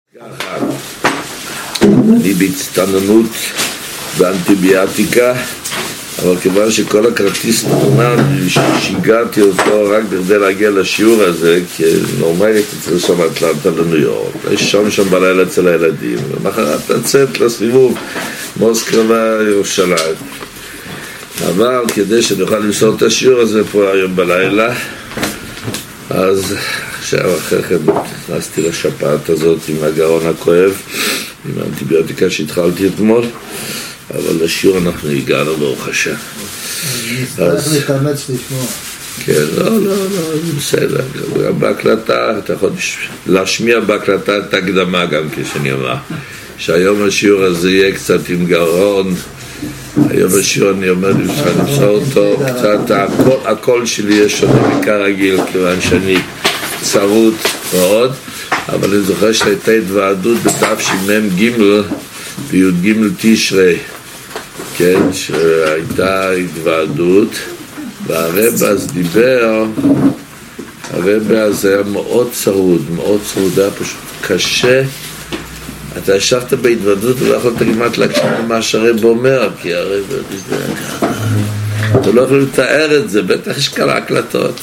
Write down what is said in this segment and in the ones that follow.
אני בהצטננות באנטיביוטיקה, אבל כיוון שכל הכרטיס תמונה שיגרתי אותו רק בכדי להגיע לשיעור הזה, כי נורמלי הייתי צריך לשם אטלנטה לניו יורק, שם בלילה אצל הילדים, ומחרת לצאת לסיבוב מוסקבה ירושלים. אבל כדי שנוכל למסור את השיעור הזה פה היום בלילה, אז עכשיו אחרי כן נכנסתי לשפעת הזאת עם הגרון הכואב, עם האנטיביוטיקה שהתחלתי אתמול, אבל לשיעור אנחנו הגענו ברוך השם. אז מתאמץ לשמוע. כן, לא, בסדר. גם בהקלטה, אתה יכול להשמיע בהקלטה את הקדמה גם כשאני אומר. שהיום השיעור הזה יהיה קצת עם גרון, היום השיעור אני אומר לי צריך למצוא אותו, קצת הקול שלי יש שונה מכרגיל, כיוון שאני צרות מאוד, אבל אני זוכר שהייתה התוועדות בתשמ"ג בי"ג תשרי, כן, שהייתה התוועדות, והרב אז דיבר, הרב אז היה מאוד צרוד, היה פשוט קשה. אתה ישבת בהתוועדות ולא יכולת כמעט להקשיב למה שהרב אומר, כי הרב אתה לא יכול לתאר את זה, בטח יש כאלה הקלטות,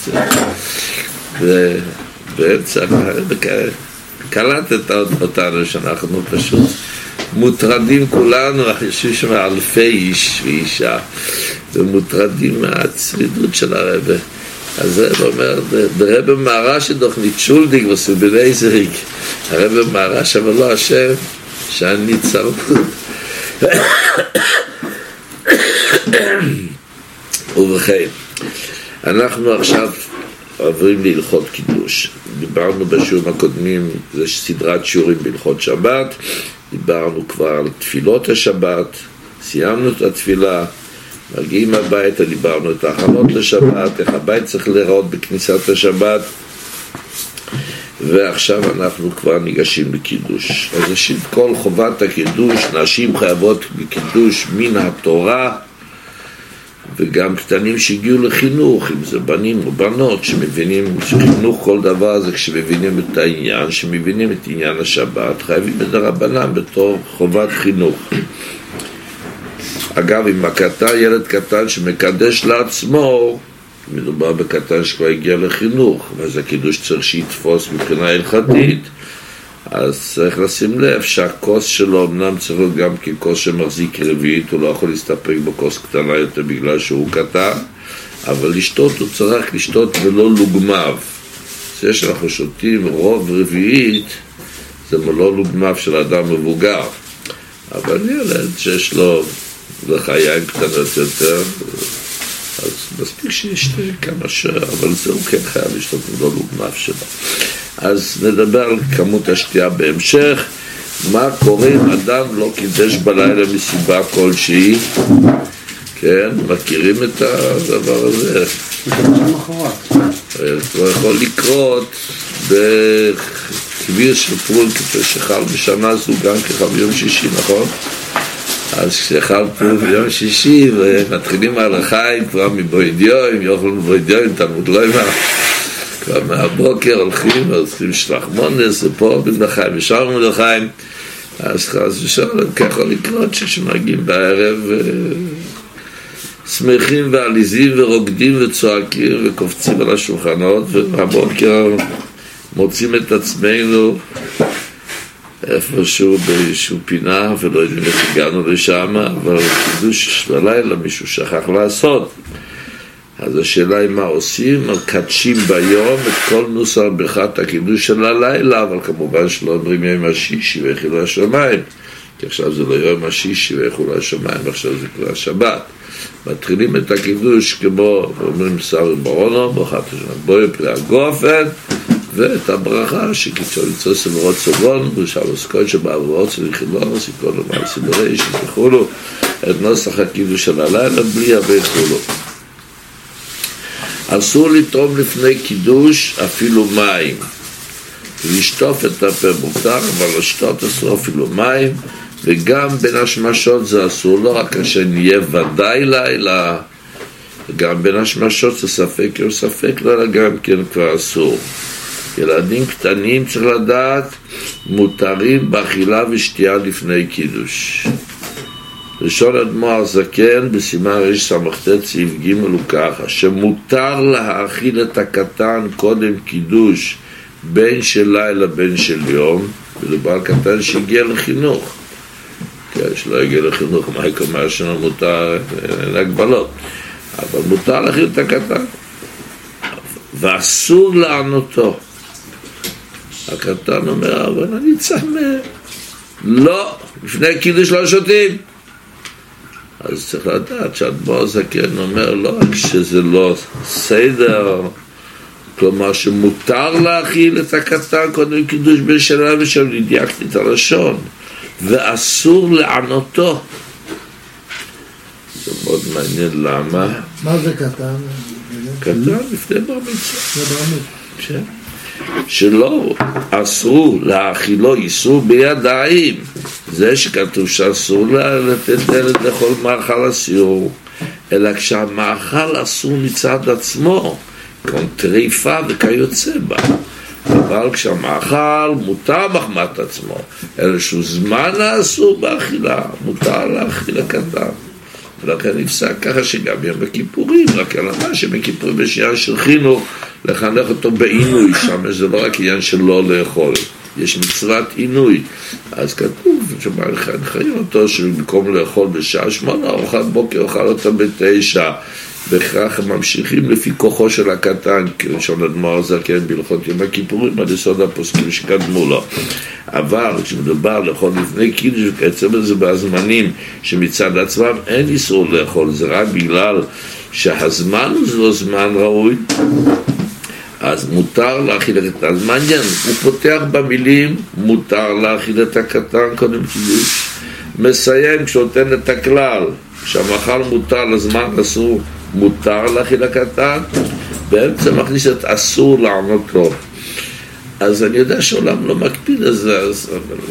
ובאמצע קלטת אותנו שאנחנו פשוט מוטרדים כולנו, אנחנו יושבים שם אלפי איש ואישה ומוטרדים מהצרידות של הרב. אז הרב אומר, ברב מהרש דוח ניטשולדיק וסובילי זריק, הרב מהרש אבל לא השם שאני צרות. ובכן, אנחנו עכשיו עוברים להלכות קידוש. דיברנו בשיעורים הקודמים, זה סדרת שיעורים בהלכות שבת, דיברנו כבר על תפילות השבת, סיימנו את התפילה, מגיעים הביתה, דיברנו את ההכנות לשבת, איך הבית צריך להיראות בכניסת השבת, ועכשיו אנחנו כבר ניגשים לקידוש. אז ראשית כל חובת הקידוש, נשים חייבות בקידוש מן התורה, וגם קטנים שהגיעו לחינוך, אם זה בנים או בנות, שמבינים שחינוך כל דבר זה כשמבינים את העניין, שמבינים את עניין השבת, חייבים את הרבנן בתור חובת חינוך. אגב, אם ילד קטן שמקדש לעצמו, מדובר בקטן שכבר הגיע לחינוך, ואז הקידוש צריך שיתפוס מבחינה הלכתית, אז צריך לשים לב שהכוס שלו אמנם צריך להיות גם ככוס שמחזיק רביעית, הוא לא יכול להסתפק בכוס קטנה יותר בגלל שהוא קטן, אבל לשתות הוא צריך לשתות ולא לוגמיו. זה שאנחנו שותים רוב רביעית, זה לא לוגמיו של אדם מבוגר, אבל ילד שיש לו לחיים קטנות יותר, אז מספיק שישתה כמה שעה, אבל זה הוא כן חייב לשתות ולא לוגמיו שלו. אז נדבר על כמות השתייה בהמשך. מה קורה אם אדם לא קידש בלילה מסיבה כלשהי? כן, מכירים את הדבר הזה? זה יכול לקרות בכביר של פול שחל בשנה זו גם ככה ביום שישי, נכון? אז כשחל פול ביום שישי ומתחילים על החיים כבר מבוידיואים, יאכלו מבוידיואים, תלמוד לא אמר כבר מהבוקר הולכים שלח מונס ופה בן-לחיים ושאר בן-לחיים, אז חס ושלום ככה לקרות שמגיעים בערב שמחים ועליזים ורוקדים וצועקים וקופצים על השולחנות, ובבוקר מוצאים את עצמנו איפשהו באיזשהו פינה ולא יודעים איך הגענו לשם, אבל קידוש בלילה מישהו שכח לעשות. אז השאלה היא מה עושים, מקדשים ביום את כל נוסח ברכת הקידוש של הלילה, אבל כמובן שלא אומרים יום השישי ויחילו השמיים, כי עכשיו זה לא יום השישי ויחילו השמיים, עכשיו זה כבר שבת. מתחילים את הקידוש כמו אומרים שר ברונו, ברכת השם בוי פרי הגופן, ואת הברכה שקיצור יצא סברות סבון, ושאלוס קוד שבעברות סביחילו, סיכון למעל סידורי, שזכולו את נוסח הקידוש של הלילה בלי הרבה חולו. אסור לתרום לפני קידוש אפילו מים, לשטוף את הפה מותר, אבל לשתות אסור אפילו מים, וגם בין השמשות זה אסור, לא רק שנהיה ודאי לילה, גם בין השמשות זה ספק או ספק, לא גם כן כבר אסור. ילדים קטנים צריך לדעת, מותרים באכילה ושתייה לפני קידוש. ראשון אדמו"ר הזקן בסימן רס"ט סעיף ג' הוא ככה, שמותר להאכיל את הקטן קודם קידוש בין של לילה בין של יום, מדובר קטן שהגיע לחינוך. שלא הגיע לחינוך, מה יקומה שלנו מותר, אין הגבלות, אבל מותר להאכיל את הקטן ואסור לענותו. הקטן אומר, אבל אני צמא. לא, לפני קידוש לא שותים. אז צריך לדעת שהאדמו"ר הזקן אומר לא רק שזה לא סדר, כלומר שמותר להאכיל את הקטן קודם קידוש בשלה ושם דייקתי את הלשון, ואסור לענותו. זה מאוד מעניין למה. מה זה קטן? קטן לפני בר מצווה. שלא אסרו להאכילו איסור בידיים, זה שכתוב שאסור לתת ילד לאכול מאכל אסור, אלא כשהמאכל אסור מצד עצמו, כמו טריפה וכיוצא בה. אבל כשהמאכל מותר מחמת עצמו, אלא שהוא זמן האסור באכילה, מותר להאכיל הקטן. ולכן נפסק ככה שגם יום בכיפורים, רק על מה שבכיפורים יש עניין של חינוך, לחנך אותו בעינוי, שם זה לא רק עניין של לא לאכול, יש מצוות עינוי. אז כתוב, חיים אותו שבמקום לאכול בשעה 8, ארוחת בוקר אוכל אותה ב9, וכך ממשיכים לפי כוחו של הקטן, כראשון אדמו"ר הזקן בהלכות יום הכיפורים, עד יסוד הפוסקים שקדמו לו. אבל כשמדובר לאכול לפני קידוש וכיוצא בזה בזמנים שמצד עצמם אין איסור לאכול, זה רק בגלל שהזמן הוא לא זמן ראוי, אז מותר להאכיל את הקטן. אז מעניין, הוא פותח במילים מותר להאכיל את הקטן קודם קידוש, מסיים כשנותן את הכלל שהמאכל מותר לזמן אסור, מותר להאכיל את הקטן, באמצע מכניס את אסור לענותו. אז אני יודע שהעולם לא מקפיד על זה, אז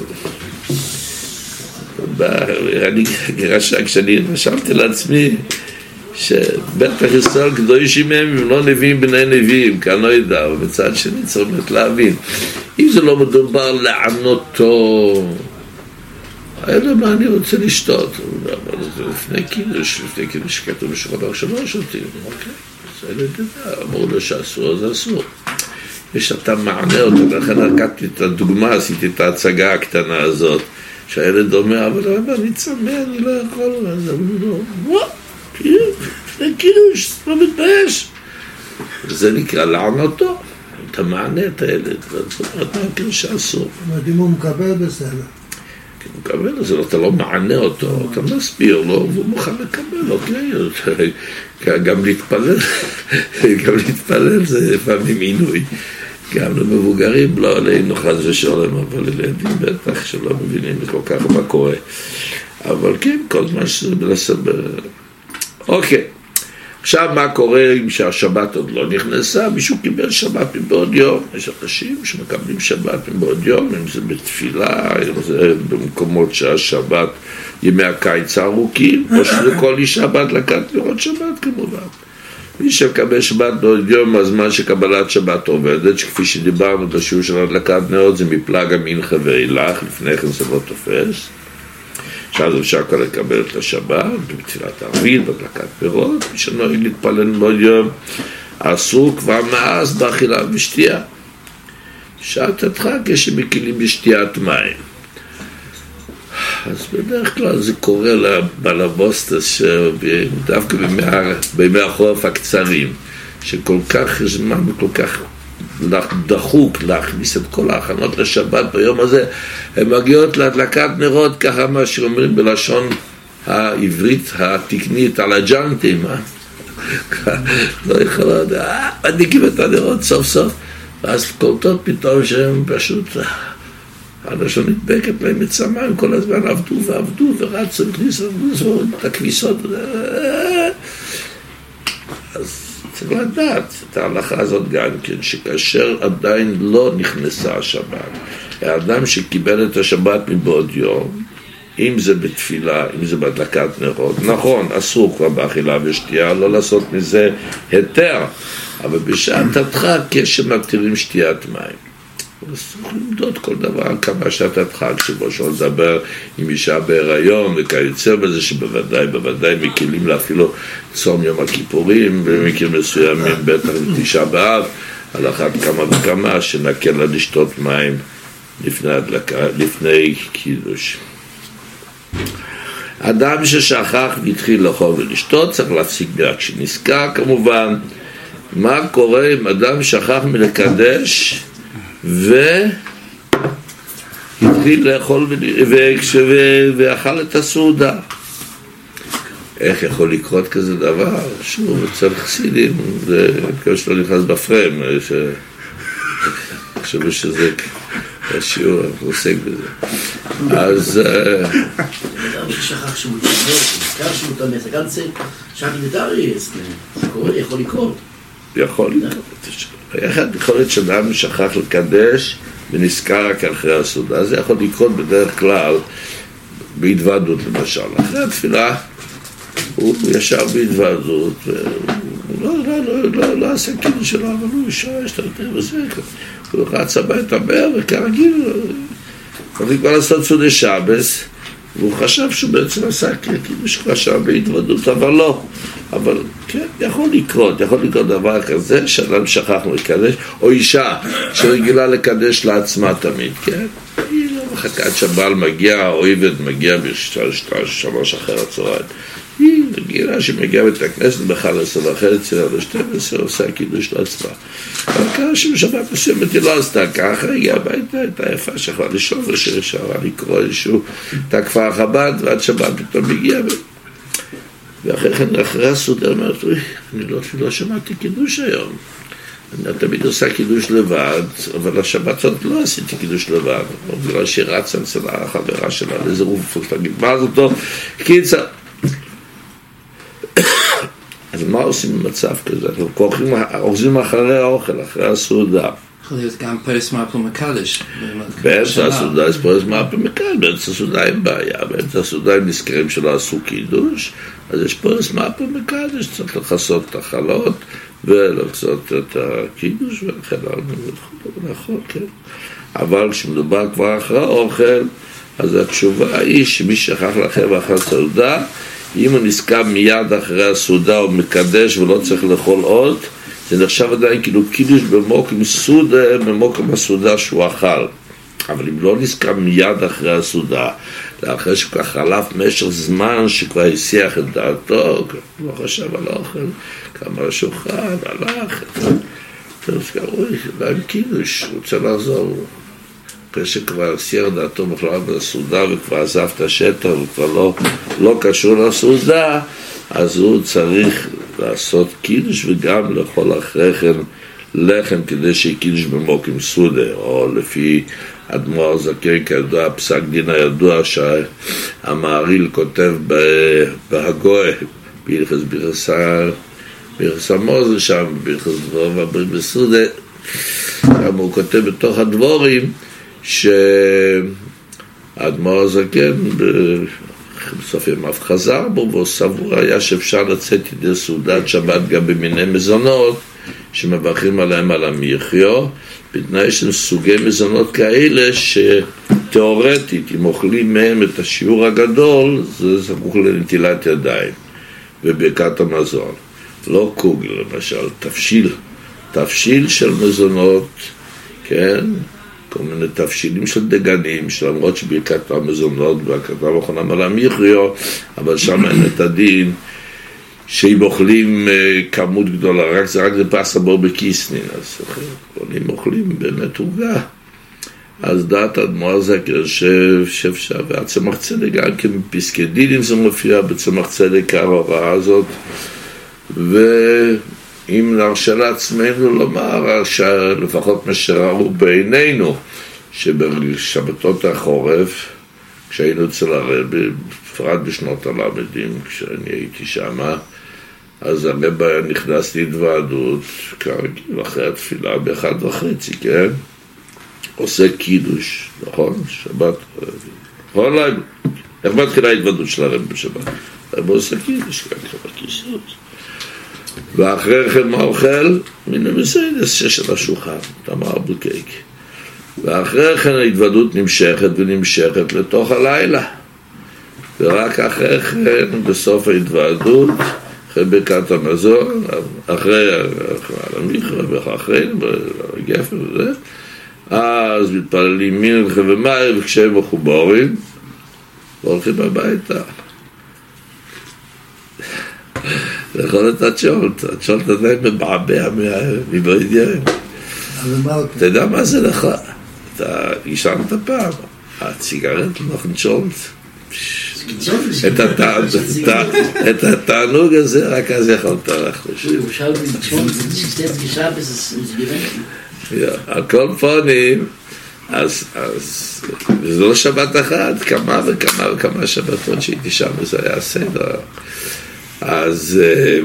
כשאני רשמתי לעצמי שבטח ישראל קדושים הם לא נביאים בני נביאים, כי אני לא יודע, אבל בצד שני צריך להבין, אם זה לא מדובר לענותו, אלא מה אני רוצה לשתות, אבל זה לפני קידוש כתוב בשולחן שלא שותים, אוקיי, אז אני יודע, אמרו לו שאסור, אז אסור. ושאתה מענה אותו, לכן לקחתי את הדוגמה, עשיתי את ההצגה הקטנה הזאת, שהילד אומר, אבל אני צמא, אני לא יכול, אז אמרו לו, לפני קידוש, לא מתבייש. זה נקרא לענותו, אתה מענה את הילד, זאת אומרת, מה כאילו שאסור. אם הוא מקבל בסדר. הוא מקבל, אז אתה לא מענה אותו, אתה מסביר לו, והוא מוכן לקבל, אוקיי? גם להתפלל זה לפעמים עינוי. גם למבוגרים, לא עלינו חס ושלום, אבל לילדים בטח שלא מבינים כל כך מה קורה. אבל כן, כל זמן שזה לסבר. אוקיי. עכשיו מה קורה אם שהשבת עוד לא נכנסה? מישהו קיבל שבת מבעוד יום. יש אנשים שמקבלים שבת מבעוד יום, אם זה בתפילה, אם זה במקומות שהשבת, ימי הקיץ הארוכים, או שזה כל אישה בת לקת לראות שבת כמובן. מי שמקבל שבת בעוד יום, הזמן שקבלת שבת עובדת, שכפי שדיברנו בשיעור של הדלקת נרות, זה מפלג המנחה ואילך, לפני כן זה לא תופס. שאז אפשר כבר לקבל את השבת, בתפילת ערבית, בהדלקת פירות, מי שנוהג להתפלל בעוד יום, אסור כבר מאז באכילה ושתייה. שעת הדחק כשמקילים בשתיית מים. אז בדרך כלל זה קורה לבלבוסטס שדווקא בימי החורף הקצרים, שכל כך זמן וכל כך דחוק להכניס את כל ההכנות לשבת ביום הזה, הן מגיעות להדלקת נרות, ככה מה שאומרים בלשון העברית התקנית על הג'אנטים, לא יכולות, מדליקים את הנרות סוף סוף, ואז קולטות פתאום שהם פשוט האנשים נדבקת להם את סמיים, כל הזמן עבדו ורצו את הכניסות. אז צריך לדעת את ההלכה הזאת גם כן, שכאשר עדיין לא נכנסה השבת, האדם שקיבל את השבת מבעוד יום, אם זה בתפילה, אם זה בהדלקת נרות, נכון, אסור כבר באכילה ושתייה, לא לעשות מזה היתר, אבל בשעת הדחק יש שמתירים שתיית מים. צריך למדוד כל דבר כמה שעת הדחק, שבו שלא לדבר עם אישה בהיריון וכיוצא בזה, שבוודאי מקילים לה אפילו צום יום הכיפורים, במקרים מסוימים בטח בתשעה באב, על אחת כמה וכמה שנקל לה לשתות מים לפני קידוש. אדם ששכח והתחיל לאכול ולשתות צריך להפסיק מיד כשנזכר כמובן. מה קורה אם אדם שכח מלקדש והתחיל לאכול ואכל את הסעודה? איך יכול לקרות כזה דבר? שוב, אצל חסידים, זה כאילו שלא נכנס בפריים, חשבו שזה שיעור, אנחנו עוסק בזה. אז... אדם ששכח שהוא מתאמר, נזכר שהוא מתאמר, זה גם צריך שכח לדרי, זה קורה, יכול לקרות. יכול לקרות. יכול להיות שאדם שכח לקדש ונזכר רק אחרי הסעודה, זה יכול לקרות בדרך כלל בהתוועדות למשל. אחרי התפילה הוא ישר בהתוועדות, הוא לא עשה קידוש שלו, אבל הוא השתתף וזה, הוא רץ הביתה בער וכרגיל, הוא כבר לעשות סעודת שבס, והוא חשב שהוא בעצם עשה קידוש כבר בהתוועדות, אבל לא. אבל כן, יכול לקרות דבר כזה, שאדם שכח לקדש, או אישה שרגילה לקדש לעצמה תמיד, כן? היא לא מחכה עד שהבעל מגיע, האויבת מגיע בשלוש אחר הצהריים. היא רגילה שמגיעה בית הכנסת ב-11:30, עד 12, עושה קידוש לעצמה. אבל ככה שבשבת מסוימת היא לא עשתה ככה, הגיעה הביתה, הייתה יפה שיכולה לישון וששרה לקרוא איזשהו תקפה חב"ד, ועד שבת פתאום הגיעה. ואחרי כן, אחרי הסעודה, אמרת, אני לא שמעתי קידוש היום. אני תמיד עושה קידוש לבד, אבל השבת הזאת לא עשיתי קידוש לבד. בגלל שהיא רצה אצל החברה שלה, לאיזה רופוס, תגיד, מה זאת אותו? קיצר. אז מה עושים במצב כזה? אנחנו אוחזים אחרי האוכל, אחרי הסעודה. יכול להיות גם פרס מרפא מקדש. באמצע הסעודה יש פרס מרפא מקדש, באמצע הסעודה אין בעיה, באמצע הסעודה הם נזכרים שלא עשו קידוש, אז יש פרס מרפא מקדש, צריך לחסות את החלות ולחסות את הקידוש ולכן נכון, כן. אבל כשמדובר כבר אחרי האוכל, אז התשובה היא שמי שכח לכם אחרי הסעודה, אם הוא נזכר מיד אחרי הסעודה הוא מקדש ולא צריך לאכול עוד, זה נחשב עדיין כאילו קידוש במוקם סעודה, במוקם הסעודה שהוא אכל. אבל אם לא נזכר מיד אחרי הסעודה, אחרי שכבר חלף משך זמן שכבר הסיח את דעתו, לא חשב על האוכל, כמה שוחד, הלך, זה נזכר, זה עם קידוש, הוא רוצה לחזור. אחרי שכבר הסיח דעתו בכלל בסעודה וכבר עזב את השטח וכבר לא קשור לסעודה, אז הוא צריך לעשות קידוש וגם לאכול אחרי כן לחם כדי שיהיה קידוש במוקם סעודה, או לפי אדמו"ר הזקן כידוע, פסק דין הידוע שהמהרי"ל כותב בהגוה, ביחס המוז שם, ביחס דבורה והברית בסעודה, גם הוא כותב בתוך הדבורים שהאדמו"ר הזקן בסוף ימיו חזר בו, והוא סבור היה שאפשר לצאת ידי סעודת שבת גם במיני מזונות שמברכים עליהם על המחיה, בתנאי של סוגי מזונות כאלה שתיאורטית אם אוכלים מהם את השיעור הגדול זה זקוק לנטילת ידיים וברכת המזון. לא קוגל למשל, תבשיל של מזונות, כן? כל מיני תבשילים של דגנים, שלמרות שברכת המזונות והכתב אוכלם על המחיה, אבל שם אין את הדין שאם אוכלים כמות גדולה, זה רק לפס הבור בקיסנין, אז אם אוכלים באמת עוגה, אז דעת אדמו"ר הזקן שאפשר, והצמח צדק גם כן בפסקי דינים זה מופיע בצמח צדק ההוראה הזאת, ואם נרשה לעצמנו לומר שלפחות מה שראו בעינינו שבשבתות החורף כשהיינו אצל הרבי, בפרט בשנות הלמדים כשאני הייתי שמה, אז הרבי היה נכנס להתוועדות כרגיל אחרי התפילה ב1:30, כן? עושה קידוש, נכון? שבת, נכון לילה, איך מתחילה ההתוועדות של הרבי בשבת? הרבי עושה קידוש, כן, בכיסאות ואחרי כן מה אוכל? מן המסעידס של השולחן, תמר בוקייק. ואחרי כן ההתוודות נמשכת ונמשכת לתוך הלילה. ורק אחרי כן, בסוף ההתוועדות, אחרי ברכת המזון, אחרי המכרה ואחרי הגפן וזה, אז מתפללים מנחה ומים, וכשהם מחוברים, והולכים הביתה. לאכול את הצ'ולט עדיין מבעבע מבעידיין. אתה יודע מה זה לך? אתה ישנת פעם, הציגרט לא צ'ולט. את התענוג הזה רק אז יכולת לחוש. על כל פונים, אז זה לא שבת אחת, כמה וכמה וכמה שבתות שהייתי שם וזה היה סדר. אז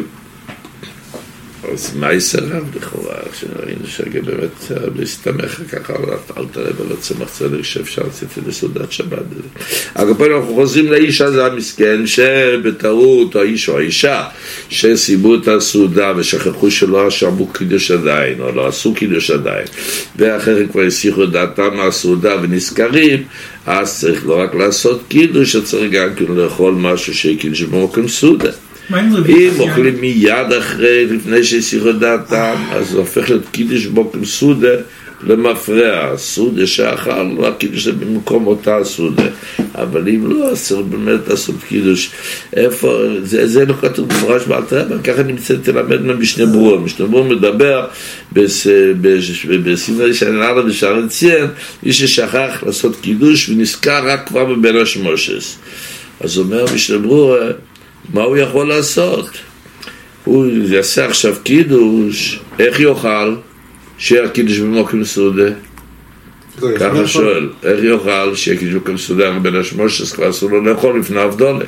מה יסרב לכאורה, שראינו שבאמת להסתמך ככה על תרב על הצמח צדק שאפשר לצאת לסעודת שבת. אגב פה אנחנו חוזרים לאיש הזה המסכן שבטעות האיש או האישה שסיימו את הסעודה ושכחו שלא שמעו קידוש עדיין או לא עשו קידוש עדיין ואחרי כבר הסיחו דעתם מהסעודה ונזכרים, אז צריך לא רק לעשות קידוש, צריך גם לאכול משהו שקידוש במקום סעודה. אם אוכלים מיד אחרי, לפני שהסיחו דעתם, אז זה הופך להיות קידוש בוקם סעודה למפרע. סעודה שאכל, לא הקידוש זה במקום אותה סעודה. אבל אם לא, אז צריך באמת לעשות קידוש. איפה, זה לא כתוב במפורש באלתר רבי, ככה נמצא תלמד ממשנה ברורה. משנה ברורה מדבר בספר שנעלה בשער ציין, מי ששכח לעשות קידוש ונזכר רק כבר בבין השמושס. אז אומר משנה ברורה, מה הוא יכול לעשות? הוא יעשה עכשיו קידוש, איך יאכל? שיהיה קידוש במקום סעודה? ככה שואל, איך יאכל שיהיה קידוש במקום סעודה? בין השמושס כבר אסור לו לאכול לפני הבדולה.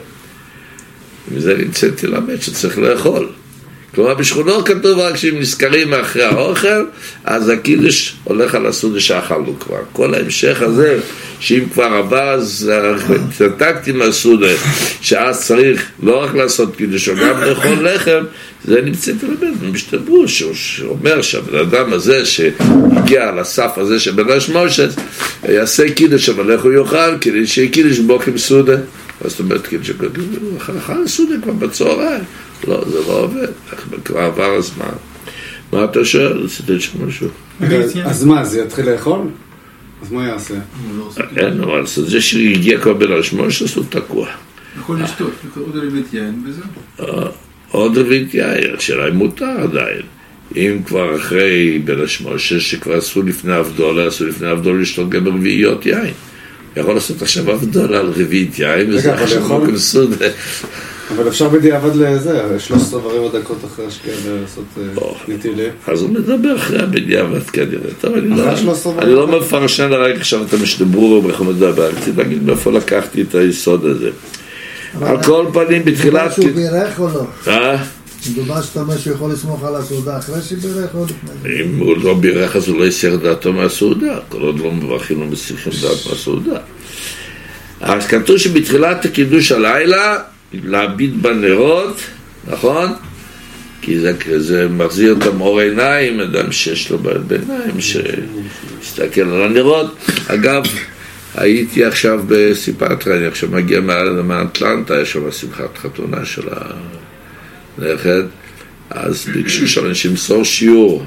וזה נמצאתי למד שצריך לאכול. כלומר בשכונות כתוב רק שאם נזכרים אחרי האוכל, אז הקידוש הולך על הסעודה שאכלנו כבר. כל ההמשך הזה, שאם כבר הבא, אז התנתקתי מהסעודה, שאז צריך לא רק לעשות קידוש, או גם לאכול לחם, זה נמצאתי לבד, משתברו, שאומר שהבן אדם הזה שהגיע לסף הזה שבין השמושס, יעשה קידוש, אבל איך הוא יאכל? כדי שיהיה קידוש בוקם סעודה. זאת אומרת, קידוש, אכל סעודה כבר בצהריים. לא, זה לא עובד, כבר עבר הזמן. מה אתה שואל? עשיתי שם משהו. אז מה, זה יתחיל לאכול? אז מה יעשה? אין, אבל זה שהגיע כבר בין השמושס הוא תקוע. יכול לשתות, עוד רבית יין וזהו. עוד רבית יין, השאלה אם מותר עדיין. אם כבר אחרי בין השמושס שכבר עשו לפני הבדולה, לשתות גם רביעיות יין. יכול לעשות עכשיו הבדולה על רביעית יין, וזה עכשיו מוקם סעודה. אבל אפשר בדיעבד לזה, 13 דקות אחרי השקיעה לעשות נטילה. אז הוא מדבר אחרי בדיעבד כנראה. טוב, אני לא מפרשן רק עכשיו את המשתברו ואיך הוא מדבר, רציתי להגיד מאיפה לקחתי את היסוד הזה. על כל פנים בתחילת... מדובר שהוא בירך או לא? מדובר שאתה אומר שהוא יכול לסמוך על הסעודה אחרי שבירך או לפני? אם הוא לא בירך אז הוא לא יסיח דעתו מהסעודה, כל עוד לא מברכים לו מסיחים דעת מהסעודה. אז כתוב שבתחילת הקידוש הלילה להביט בנרות, נכון? כי זה מחזיר את המאור עיניים, אדם שיש לו בעיניים שמסתכל על הנרות. אגב, הייתי עכשיו בסיפטרה, אני עכשיו מגיע מאטלנטה, יש שם שמחת חתונה של הנכד, אז ביקשו שאנשים למסור שיעור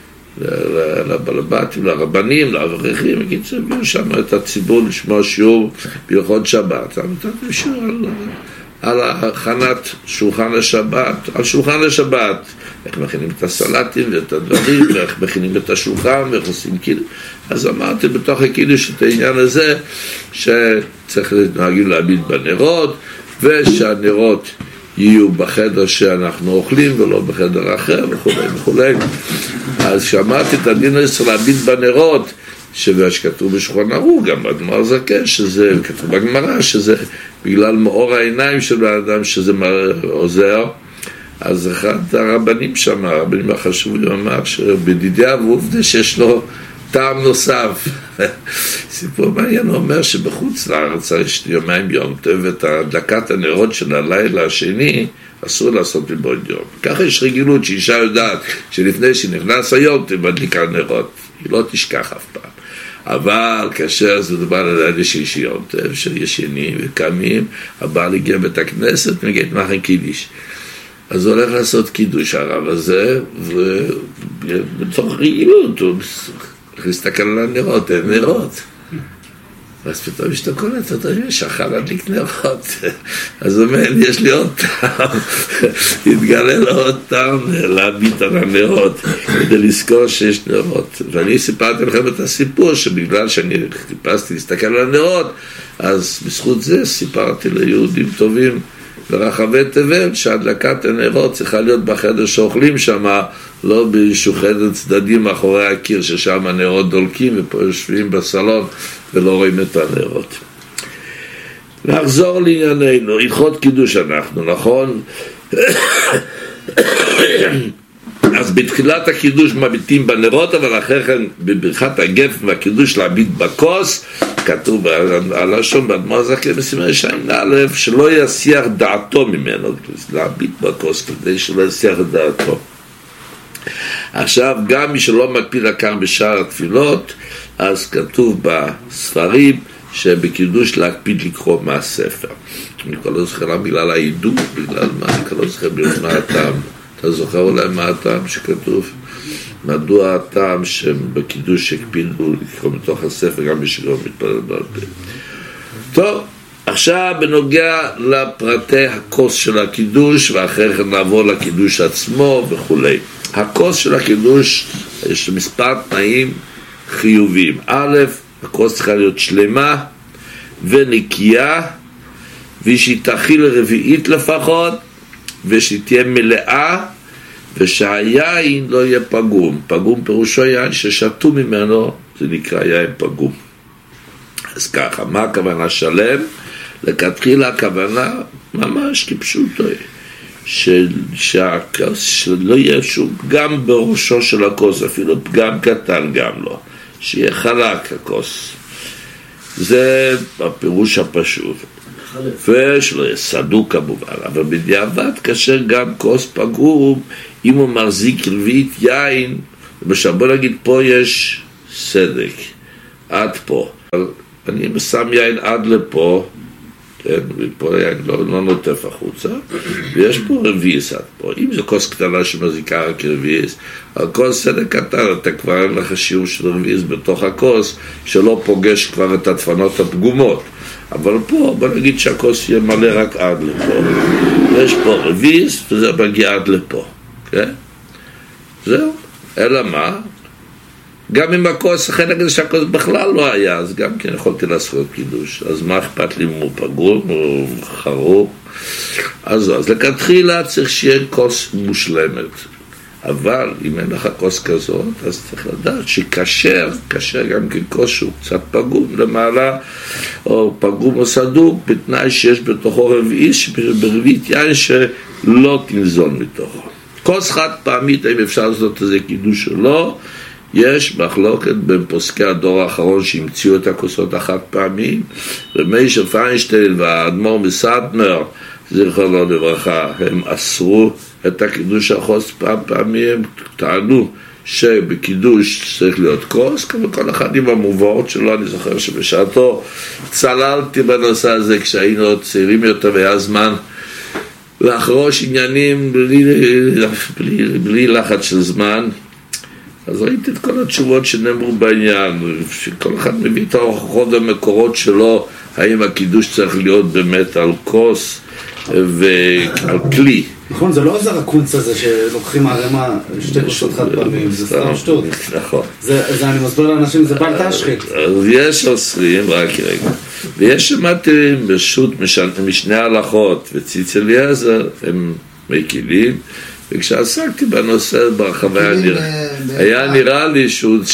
לבלבטים, לרבנים, לאברכים, הביאו שם את הציבור לשמוע שיעור בהלכות שבת. נתנו שיעור על הכנת שולחן השבת, על שולחן השבת, איך מכינים את הסלטים ואת הדברים, ואיך מכינים את השולחן, ואיך עושים קידוש. אז אמרתי בתוך הקידוש את העניין הזה, שצריך להתנהגים להביט בנרות, ושהנרות יהיו בחדר שאנחנו אוכלים, ולא בחדר אחר, וכו' וכו'. אז שמעתי את הדין הזה להביט בנרות, שכתוב בשולחן ערוך, גם באדמו"ר זקן, שזה, כתוב בגמרא, שזה בגלל מאור העיניים של האדם, שזה עוזר. אז אחד הרבנים שם, הרבנים החשובים, אמר שבדידיה ועובדה שיש לו טעם נוסף. סיפור מעניין, הוא אומר שבחוץ לארץ יש יומיים ביום טוב את הדלקת הנרות של הלילה השני, אסור לעשות מבעוד יום. ככה יש רגילות שאישה יודעת שלפני שנכנס היום תדליק נרות, היא לא תשכח אף פעם. אבל כאשר זה מדובר על אנשים שיונטב, שישנים וקמים, הבעל הגיע בית הכנסת, מגיע את מחן קידיש. אז הוא הולך לעשות קידוש הרב הזה, ובתוך רגילות הוא להסתכל על הנרות, אין נרות. ואז פתאום יש את הכל, אתה יודע, שחר להדליק נרות. אז הוא אומר, יש לי עוד טעם, התגלה לו עוד טעם להביט על הנרות, כדי לזכור שיש נרות. ואני סיפרתי לכם את הסיפור, שבגלל שאני חיפשתי להסתכל על הנרות, אז בזכות זה סיפרתי ליהודים טובים, ברחבי תבל, שהדלקת הנרות צריכה להיות בחדר שאוכלים שם, לא באיזשהו חדר צדדים מאחורי הקיר, ששם הנרות דולקים, ופה יושבים בסלון ולא רואים את הנרות. נחזור לענייננו, הלכות קידוש אנחנו, נכון? אז בתחילת הקידוש מביטים בנרות, אבל אחרי כן בברכת הגפן והקידוש להביט בכוס, כתוב הלשון באדמו"ר הזקן בסימן שע"א, שלא יסיח דעתו ממנו, להביט בכוס כדי שלא יסיח דעתו. עכשיו גם מי שלא מקפיד לקר בשאר התפילות, אז כתוב בספרים שבקידוש להקפיד לקרוא מהספר. אני כבר לא זוכר בגלל העידוד, בגלל מה, אני כבר לא זוכר מה הטעם. אתה זוכר אולי מה הטעם שכתוב? מדוע הטעם שבקידוש הקפידו לקרוא מתוך הספר גם בשביל מתפלל בעל פה. טוב, עכשיו בנוגע לפרטי הכוס של הקידוש, ואחרי כן נעבור לקידוש עצמו וכו'. הכוס של הקידוש יש מספר תנאים חיוביים. א', הכוס צריכה להיות שלמה ונקייה, ושהיא תכיל רביעית לפחות, ושהיא תהיה מלאה, ושהיין לא יהיה פגום. פגום פירושו יין ששתו ממנו, זה נקרא יין פגום. אז ככה, מה הכוונה שלם? לכתחילה הכוונה ממש כפשוטו, שהכוס שלא יהיה שום פגם בראשו של הכוס, אפילו פגם קטן גם לא, שיהיה חלק הכוס. זה הפירוש הפשוט. ושלא יהיה סדוק כמובן, אבל בדיעבד כאשר גם כוס פגום, אם הוא מחזיק רביעית יין, למשל בוא נגיד פה יש סדק, עד פה, אני שם יין עד לפה, כן, ופה יין לא נוטף החוצה, ויש פה רביעיס עד פה. אם זו כוס קטנה שמזיקה רק רביעיס, על כל סדק קטן אתה כבר אין לך שיעור של רביעיס בתוך הכוס, שלא פוגש כבר את הדפנות הפגומות. אבל פה בוא נגיד שהכוס יהיה מלא רק עד לפה, ויש פה רביעיס וזה מגיע עד לפה, כן? זהו, אלא מה? גם אם הכוס, החלק הזה שהכוס בכלל לא היה, אז גם כן יכולתי לעשות קידוש. אז מה אכפת לי אם הוא פגום או חרוב? אז לכתחילה צריך שיהיה כוס מושלמת. אבל אם אין לך כוס כזאת, אז צריך לדעת שכשר גם ככוס שהוא קצת פגום למעלה, או פגום או סדוק, בתנאי שיש בתוכו ברביעית יין שלא תנזון מתוכו. כוס חד פעמית, אם אפשר לעשות איזה קידוש או לא, יש מחלוקת בין פוסקי הדור האחרון שהמציאו את הכוסות החד פעמים, ומיישר פיינשטיין והאדמו"ר מסדנר, זכרונו לברכה, הם אסרו את הקידוש החוץ פעמים, הם טענו שבקידוש צריך להיות כוס, כמו כל אחד עם המובאות שלו. אני זוכר שבשעתו צללתי בנושא הזה כשהיינו עוד צעירים יותר, והיה זמן לחרוש עניינים בלי לחץ של זמן. אז ראיתי את כל התשובות שנאמרו בעניין, שכל אחד מביא את ההוכחות המקורות שלו, האם הקידוש צריך להיות באמת על כוס ועל כלי. נכון, זה לא איזה רקונץ הזה שלוקחים ערימה שתי כוסות חד פעמים, זה סתם שטות. נכון. זה אני מסביר לאנשים, זה בל תשחית. אז יש אוסרים, רק רגע. ויש שמעתם ברשות משני הלכות וציץ אליעזר, הם מקילים, וכשעסקתי בנושא ברחבי היה נראה לי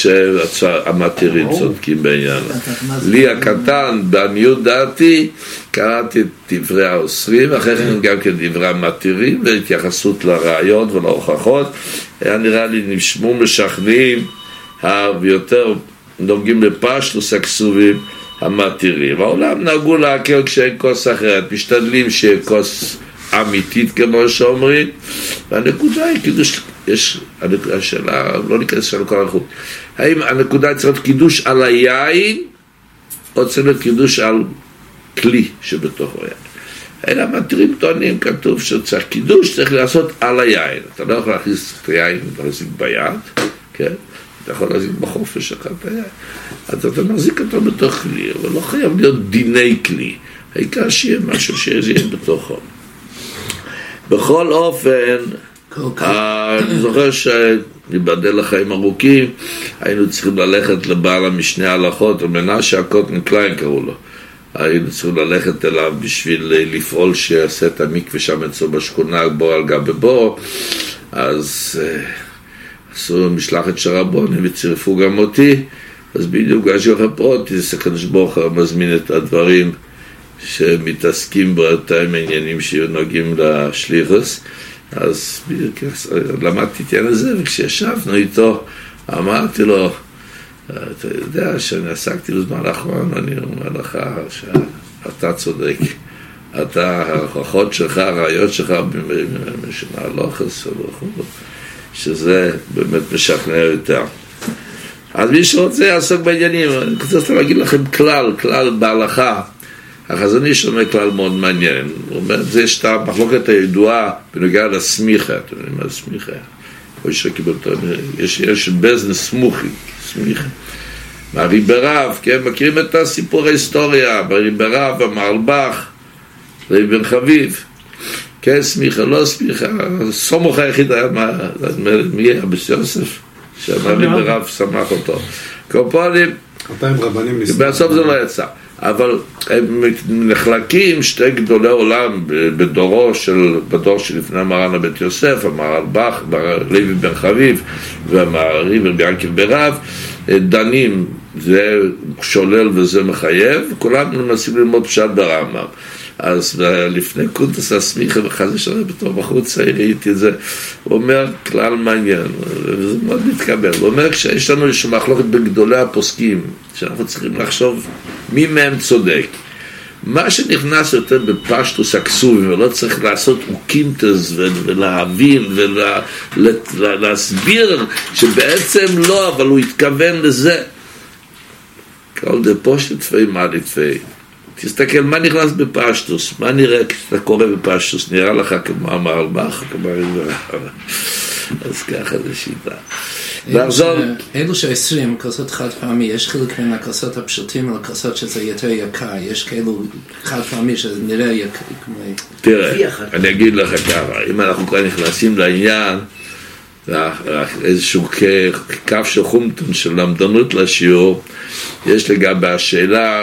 שהמתירים צודקים בעניין. לי הקטן, בעניות דעתי, קראתי את דברי האוסרים, ואחרי כן גם כן דברי המתירים, והתייחסות לרעיון ולהוכחות. היה נראה לי נשמעו משכנעים, ויותר נוגעים לפשטוס הכסובים המתירים. העולם נהגו להקל כשאין כוס אחרת, משתדלים שיהיה כוס אמיתית כמו שאומרים, והנקודה היא קידוש, השאלה, לא ניכנס על כל הלכות, האם הנקודה צריך להיות קידוש על היין, או צריך להיות קידוש על כלי שבתוכו היין. אלא המתירים טוענים, כתוב שצריך קידוש, צריך לעשות על היין. אתה לא יכול להכניס את היין, להחזיק ביד, כן? אתה יכול להחזיק בחופש שלך את היין. אז אתה מחזיק אותו בתוך כלי, אבל לא חייב להיות דיני כלי. העיקר שיהיה משהו שיהיה בתוכו. בכל אופן, אני זוכר שניבדל לחיים ארוכים, היינו צריכים ללכת לבעל המשנה הלכות, מנשה הקוטן קליין קראו לו. היינו צריכים ללכת אליו בשביל לפעול שיעשה את המקווה שם אצלו בשכונה, בור על גבי בור. אז עשו משלחת של רבונים וצירפו גם אותי. אז בדיוק גשו חפרותי, זה הקדוש ברוך הוא מזמין את הדברים שמתעסקים באותם עניינים שנוגעים לשליחוס. אז בדיוק למדתי את העניין הזה, וכשישבנו איתו אמרתי לו, אתה יודע שאני עסקתי בזמן האחרון, אני אומר לך שאתה צודק, אתה, ההוכחות שלך, הראיות שלך משנה לא חסר, שזה באמת משכנע יותר. אז מי שרוצה לעסוק בעניינים, אני רוצה להגיד לכם כלל בהלכה. החזון איש אומר כלל מאוד מעניין, הוא אומר, זה יש את המחלוקת הידועה בנוגע לסמיכה, אתם יודעים מה סמיכה? יש בזנס סמוכי, סמיכה. מהריברב, כן, מכירים את הסיפור ההיסטוריה, בריברב, המעלבך, בן חביב, כן, סמיכה, לא סמיכה, סומוך היחיד היה, מי היה? בסיוסף, שהריברב שמח אותו. קופולים, בסוף זה לא יצא. אבל הם נחלקים שתי גדולי עולם בדור שלפני מרן הבית יוסף, המהר"ל בך, לוי בן חביב והמהר"ל רבי ינקל ברב, דנים, זה שולל וזה מחייב, וכולם מנסים ללמוד פשט ברמב"ם. אז לפני קונטס הסמיכה וחזי שנה בתור בחור צעיר ראיתי את זה, הוא אומר כלל מעניין, וזה מאוד מתקבל, הוא אומר כשיש לנו איזושהי מחלוקת בגדולי הפוסקים, שאנחנו צריכים לחשוב מי מהם צודק, מה שנכנס יותר בפשטוס הכסובים, ולא צריך לעשות אוקימטס ולהבין ולהסביר שבעצם לא, אבל הוא התכוון לזה, כל דפושט תפי מה לתפי, תסתכל מה נכנס בפשטוס, מה נראה כשאתה קורא בפשטוס, נראה לך כמו המהר"ל בך, כמו הריברב, אז ככה זה שיטה. אלו ש-20 כוסות חד פעמי, יש חלק בין הכוסות הפשוטים לכוסות שזה יותר יקר, יש כאלו חד פעמי שזה נראה יקר. תראה, אני אגיד לך ככה, אם אנחנו כבר נכנסים לעניין, איזשהו קו של חומטון של למדנות לשיעור, יש לגבי השאלה,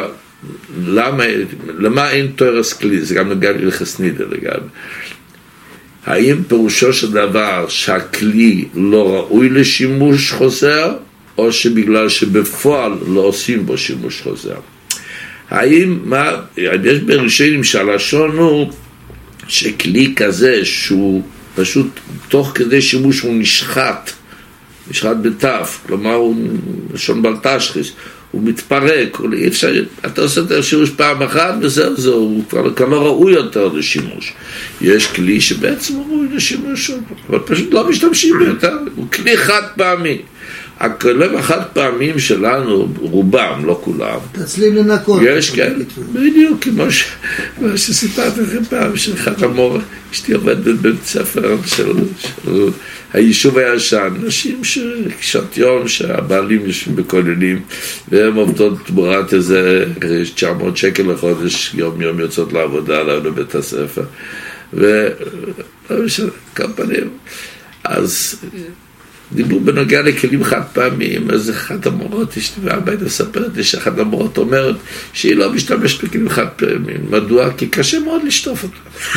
למה אין תורס כלי? זה גם נגע לי לחסנידה לגבי. האם פירושו של דבר שהכלי לא ראוי לשימוש חוזר, או שבגלל שבפועל לא עושים בו שימוש חוזר? האם, יש בראשונים שהלשון הוא שכלי כזה שהוא פשוט תוך כדי שימוש הוא נשחט בתף, כלומר הוא לשון בל תשחיס, הוא מתפרק, אי אפשר, אתה עושה את השימוש פעם אחת וזהו, הוא כבר לא ראוי יותר לשימוש. יש כלי שבעצם ראוי לשימוש, אבל פשוט לא משתמשים יותר, הוא כלי חד פעמי. הכלים החד פעמים שלנו, רובם, לא כולם, תצלים לנקות. יש כן, בדיוק כמו שסיפרתי לכם פעם, שאחד המורה, אשתי עובדת בבית ספר של היישוב הישן, נשים שקשות יום שהבעלים יושבים בכוללים, והם עובדות תמורת איזה 900 שקל לחודש, יום יוצאות לעבודה לבית הספר, וכמה פנים, אז דיברו בנוגע לכלים חד פעמים, אז אחת המורות, אשתי והבית מספרת לי שאחת המורות אומרת שהיא לא משתמשת בכלים חד פעמים. מדוע? כי קשה מאוד לשטוף אותו.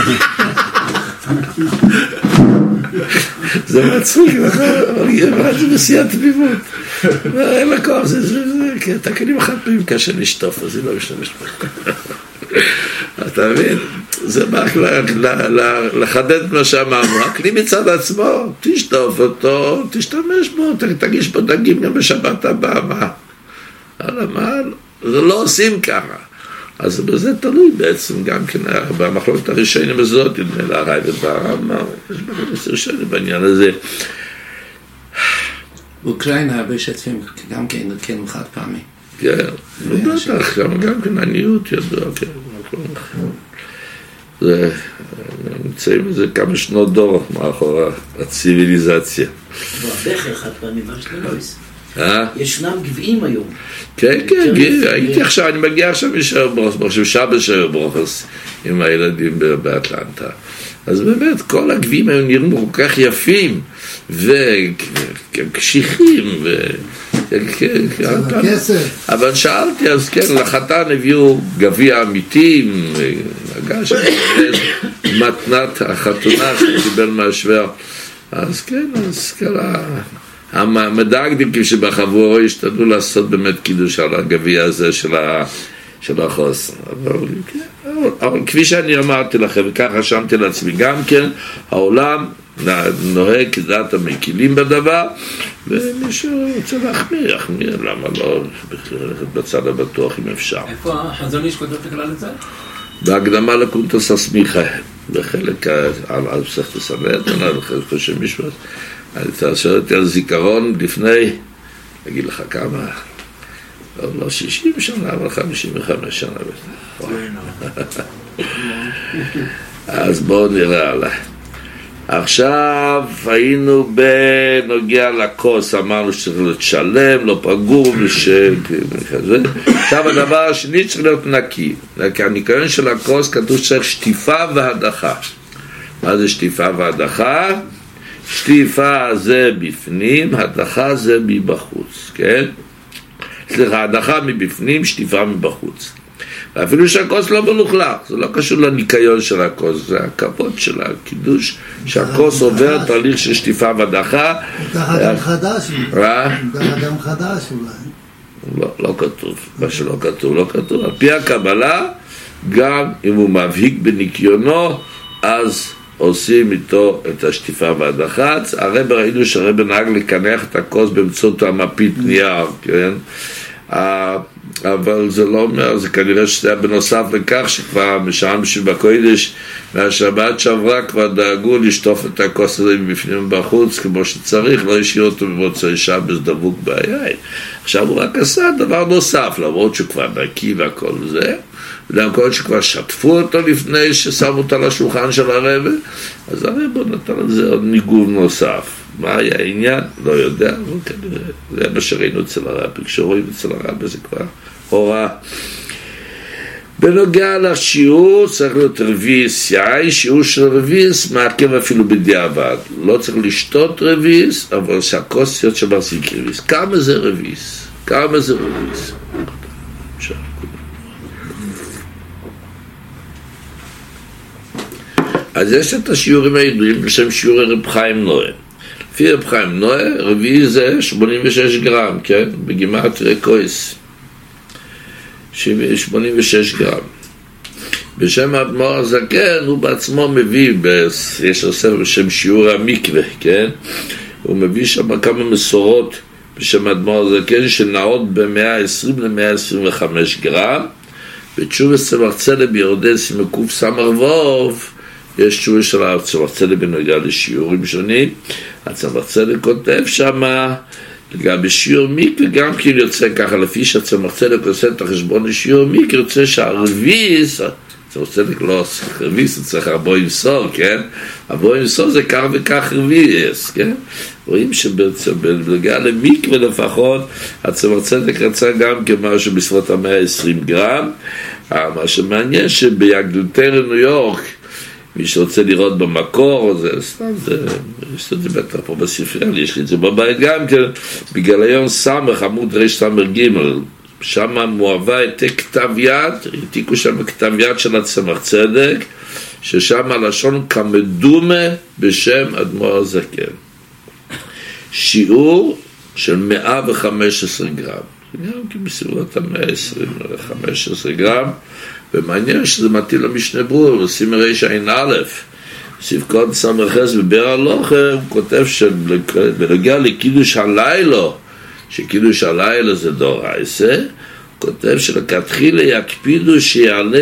זה מצחיק, אבל היא אמרה את זה בשיא התמימות. אין לה כוח, כי את הכלים חד פעמים קשה לשטוף, אז היא לא משתמשת בכלים. אתה מבין? זה רק לחדד מה שאמרנו, הכלי מצד עצמו, תשטוף אותו, תשתמש בו, תגיש בו דגים גם בשבת הבאה, מה? זה לא עושים ככה. אז בזה תלוי בעצם גם כן, במחלוקת הראשונים הזאת, נדמה להרייבד והרמב"ם, יש בחלק ראשונים בעניין הזה. באוקראינה הרבה שתפים גם כן כלים חד פעמי. כן, בטח, גם כן עניות ידוע, כן. זה, נמצאים בזה כמה שנות דור מאחורי הציביליזציה. והבכר חד פעמי, מה שלויס? ישנם גבעים היום. כן, כן, הייתי עכשיו, אני מגיע עכשיו משער ברוכס, שבת שער ברוכס עם הילדים באטלנטה. אז באמת, כל הגביעים היו נראים כל כך יפים וקשיחים אבל שאלתי, אז כן, לחתן הביאו גביע אמיתי, נגש מתנת החתונה שקיבל מהשוור. אז כן, אז המדאגדים שבחבורה השתדלו לעשות באמת קידוש על הגביע הזה של החוס. אבל כפי שאני אמרתי לכם, וכך רשמתי לעצמי גם כן, העולם נוהג כדעת המקילים בדבר, ומי שרוצה להחמיר, יחמיר, למה לא ללכת בצד הבטוח אם אפשר. איפה החזון איש כותב בכלל את זה? בהקדמה לקונטוס הסמיכה, בחלק על פסחת הסנהדרין, בחלק שמישהו, אתה שואל אותי על זיכרון לפני, אגיד לך כמה, לא 60 שנה, אבל 55 שנה. אז בואו נראה עליי. עכשיו היינו בנוגע לכוס, אמרנו שצריך להיות שלם, לא פגום, כזה. עכשיו הדבר השני צריך להיות נקי. כי הניקיון של הכוס כתוב שצריך שטיפה והדחה. מה זה שטיפה והדחה? שטיפה זה בפנים, הדחה זה מבחוץ, כן? סליחה, הדחה מבפנים, שטיפה מבחוץ. ואפילו שהכוס לא מלוכלך, זה לא קשור לניקיון של הכוס, זה הכבוד של הקידוש, שהכוס עובר תהליך של שטיפה והדחה. ככה גם חדש, ככה גם חדש אולי. לא כתוב, מה שלא כתוב, לא כתוב. על פי הקבלה, גם אם הוא מבהיק בניקיונו, אז עושים איתו את השטיפה והדחה. הרב ראינו שהרב נהג לקנח את הכוס באמצעות המפית נייר, כן? אבל זה לא אומר, זה כנראה שזה היה בנוסף לכך שכבר משם שבקודש מהשבת שעברה כבר דאגו לשטוף את הכוס הזה מבפנים ובחוץ כמו שצריך, לא השאיר אותו במוצאי שבת דבוק ביין. עכשיו הוא רק עשה דבר נוסף, למרות שהוא כבר נקי והכל זה, ולמרות שכבר שטפו אותו לפני ששמו אותו על השולחן של הרב, אז הרב נתן לזה עוד ניגוב נוסף. מה היה העניין? לא יודע, אבל כנראה זה מה שראינו אצל הרב, כשרואים אצל הרב זה כבר הוראה. בנוגע לשיעור צריך להיות רביס, יאי שיעור של רביס מעכב אפילו בדיעבד, לא צריך לשתות רביס, אבל שהכוס להיות שמחזיק רביס. כמה זה רביס? כמה זה רביס? אז יש את השיעורים הידועים בשם שיעורי רב חיים נועה. לפי רב חיים נועה, רביעי זה 86 גרם, כן? בגימטריה קויס. 86 גרם. בשם האדמו"ר הזקן, הוא בעצמו מביא, יש עושה בשם שיעור המקווה, כן? הוא מביא שם כמה מסורות בשם האדמו"ר הזקן, שנעות ב-120 ל-125 גרם, ותשובה צמח צלע בירדס עם מקוף סמר ווב, יש תשובה של הצמח צלע בנוגע לשיעורים שונים, הצמח צלע כותב שמה, לגבי שיעור מקווה, גם כאילו יוצא ככה, לפי שהצמח צדק עושה את החשבון לשיעור מקווה, יוצא שהרביס, הצמח צדק לא עושה רביס, הוא צריך הרבה ימסור, כן? הרבה ימסור זה כך וכך רביס, כן? רואים שבנוגע למקווה לפחות, הצמח צדק רצה גם כמשהו בסביבות 120 גרם, מה שמעניין שביגדלתר ניו יורק, מי שרוצה לראות במקור, זה סתם, יש את זה בטח פה בספרייה, יש לי את זה בבית גם כן, בגליון סמך, עמוד רש סמך ג' שם מואבה את כתב יד, העתיקו שם כתב יד של הצמח צדק, ששם הלשון כמדומה בשם אדמו"ר הזקן. שיעור של 115 גרם, גם בסביבות 120-115 גרם, ומעניין שזה מתאים למשנה ברורה, עושים רש עין א', ספקות סמכס ובר הלוכה, הוא כותב שבנוגע לקידוש הלילה, שקידוש הלילה זה דורייסה, כותב שלכתחילה יקפידו שיעלה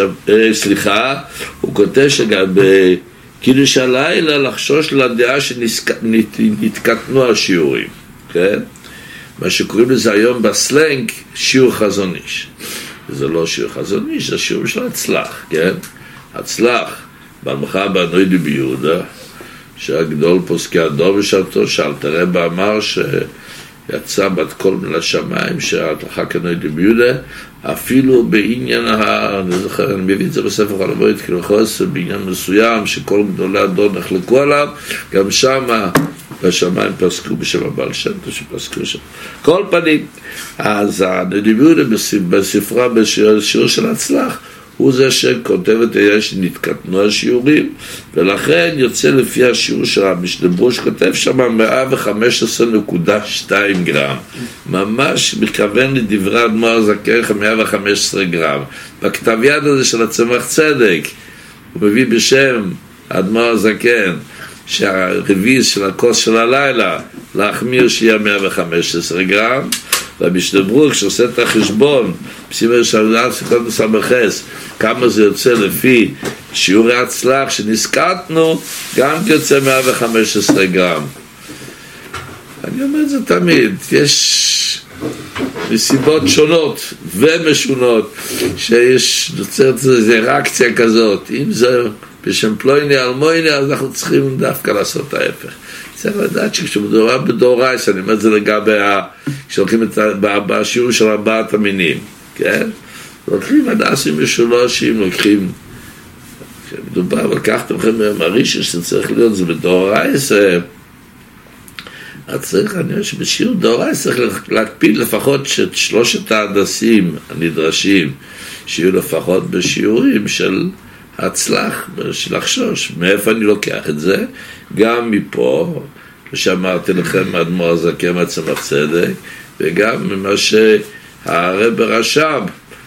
הוא כותב קידוש הלילה לחשוש לדעה שנתקטנו השיעורים, כן? מה שקוראים לזה היום בסלנג שיעור חזון איש. זה לא שיעור חזון איש, זה שיעור של הצלח, כן? הצלח, במחאה בנוי ביהודה, שהגדול פוסקי הדור בשבתו, שאלתר רבי אמר שיצא בת קול מן השמיים, שההלכה כנוי ביהודה, אפילו בעניין, אני זוכר, אני מביא את זה בספר חלומות, כאילו חוסר בעניין מסוים, שכל גדולי הדור נחלקו עליו, גם שם בשמיים פסקו בשם הבעל שם, שפסקו שם. כל פנים, אז הנדיביודה בספרה, בשיעור של הצלח, הוא זה שכותב את היש שנתקטנו השיעורים, ולכן יוצא לפי השיעור של המשנה שכותב שם 115.2 גרם. ממש מכוון לדברי אדמו"ר הזקן 115 גרם. בכתב יד הזה של הצמח צדק, הוא מביא בשם אדמו"ר הזקן, שהרביז של הכוס של הלילה להחמיר שיהיה 115 גרם, והמשנה ברוך שעושה את החשבון בסימן שעלת ספקות מסמכס כמה זה יוצא לפי שיעורי הצלח שנזכרתנו, גם יוצא 115 גרם. אני אומר את זה תמיד, יש מסיבות שונות ומשונות שיש נוצרת איזו ריאקציה כזאת. אם זה בשם פלויני אלמויני, אז אנחנו צריכים דווקא לעשות ההפך. צריך לדעת שכשמדובר בדורייס, אני אומר את זה לגבי כשהולכים בשיעור של 4 המינים, כן? לוקחים הדסים משולושים, לוקחים, כשמדובר, לקחתם לכם מהרישה שצריך להיות, זה בדורייס, אז צריך, אני אומר שבשיעור דורייס צריך להקפיד לפחות ששלושת ההדסים הנדרשים, שיהיו לפחות בשיעורים של הצלח, של לחשוש. מאיפה אני לוקח את זה? גם מפה, שאמרתי לכם אדמו"ר הזקן מהצמח צדק, וגם ממה שהרב רש"ב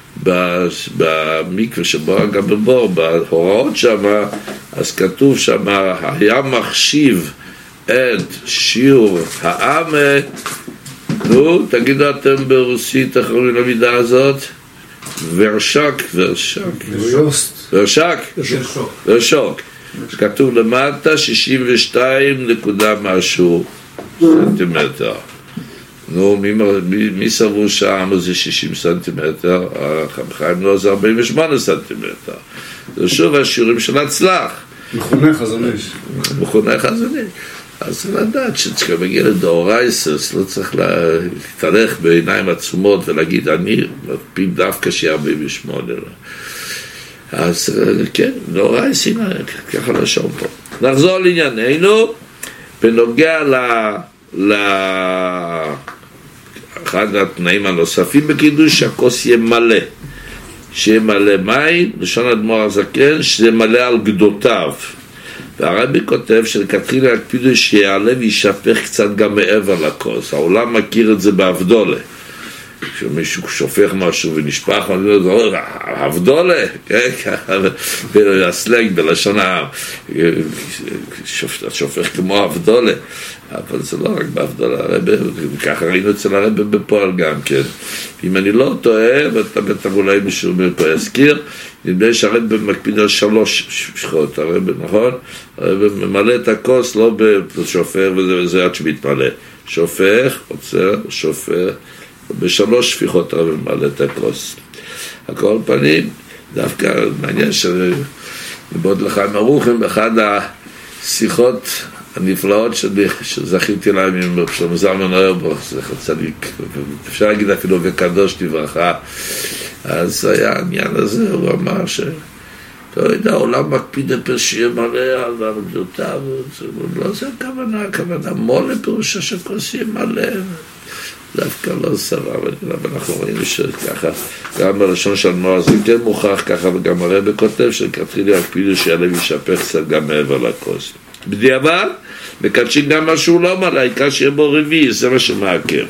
במקווה שבו גם בבור, בהוראות שם, אז כתוב שם, היה מחשיב את שיעור העם, נו, תגידו אתם ברוסית אחרי המידה הזאת, ורשוק, שכתוב למטה 62 נקודה משהו סנטימטר. נו, מי סבור שהעם זה 60 סנטימטר? החיים לא זה 48 סנטימטר. זה שוב השיעורים של הצלח. מכונה חזוניש. אז צריך לדעת שצריך להגיע לדאורייסס, לא צריך להתהלך בעיניים עצומות ולהגיד אני מקפיד דווקא שיהיה 48. אז כן, דאורייסס, הנה, ככה לשום פה. נחזור לענייננו, בנוגע אחד התנאים הנוספים בקידוש, שהכוס יהיה מלא. שיהיה מלא מים, לשון אדמו"ר הזקן, שזה מלא על גדותיו. והרבי כותב שלכתחילה יקפידו שיעלה וישפך קצת גם מעבר לכוס. העולם מכיר את זה באבדולה. כשמישהו שופך משהו ונשפך, אבדולה, כן, ככה, הסלנג בלשון העם, שופך כמו אבדולה, אבל זה לא רק באבדולה, ככה ראינו אצל הרבי בפועל גם כן. אם אני לא טועה, ואתה בטח אולי מישהו פה יזכיר, נדמה שהרבי מקפיד על 3 שפחות, הרבי, נכון? הרבי ממלא את הכוס, לא בשופך וזה עד שמתמלא. שופך, עוצר, שופך, ב3 שפיכות הרבי ממלא את הכוס. הכל פנים, דווקא מעניין שבעוד לחיים ארוכים, באחד השיחות הנפלאות שזכיתי להם עם שלמה זלמן אוירבך, זה צדיק, אפשר להגיד אפילו וקדוש לברכה. אז היה העניין הזה, הוא אמר לא יודע, העולם מקפיד את שיהיה מלא על גדותיו, לא זה הכוונה, מולה פירושה שכוס יהיה מלא, דווקא לא סבבה, אבל אנחנו רואים שככה, גם בלשון של אדמו"ר זה כן מוכח ככה, וגם הרבי כותב שכתחילה יקפידו שיעלה וישפך קצת גם מעבר לכוס. בדיעבד, מקדשים גם משהו לא מלא, העיקר שיהיה בו רביעי, זה מה שמעכב.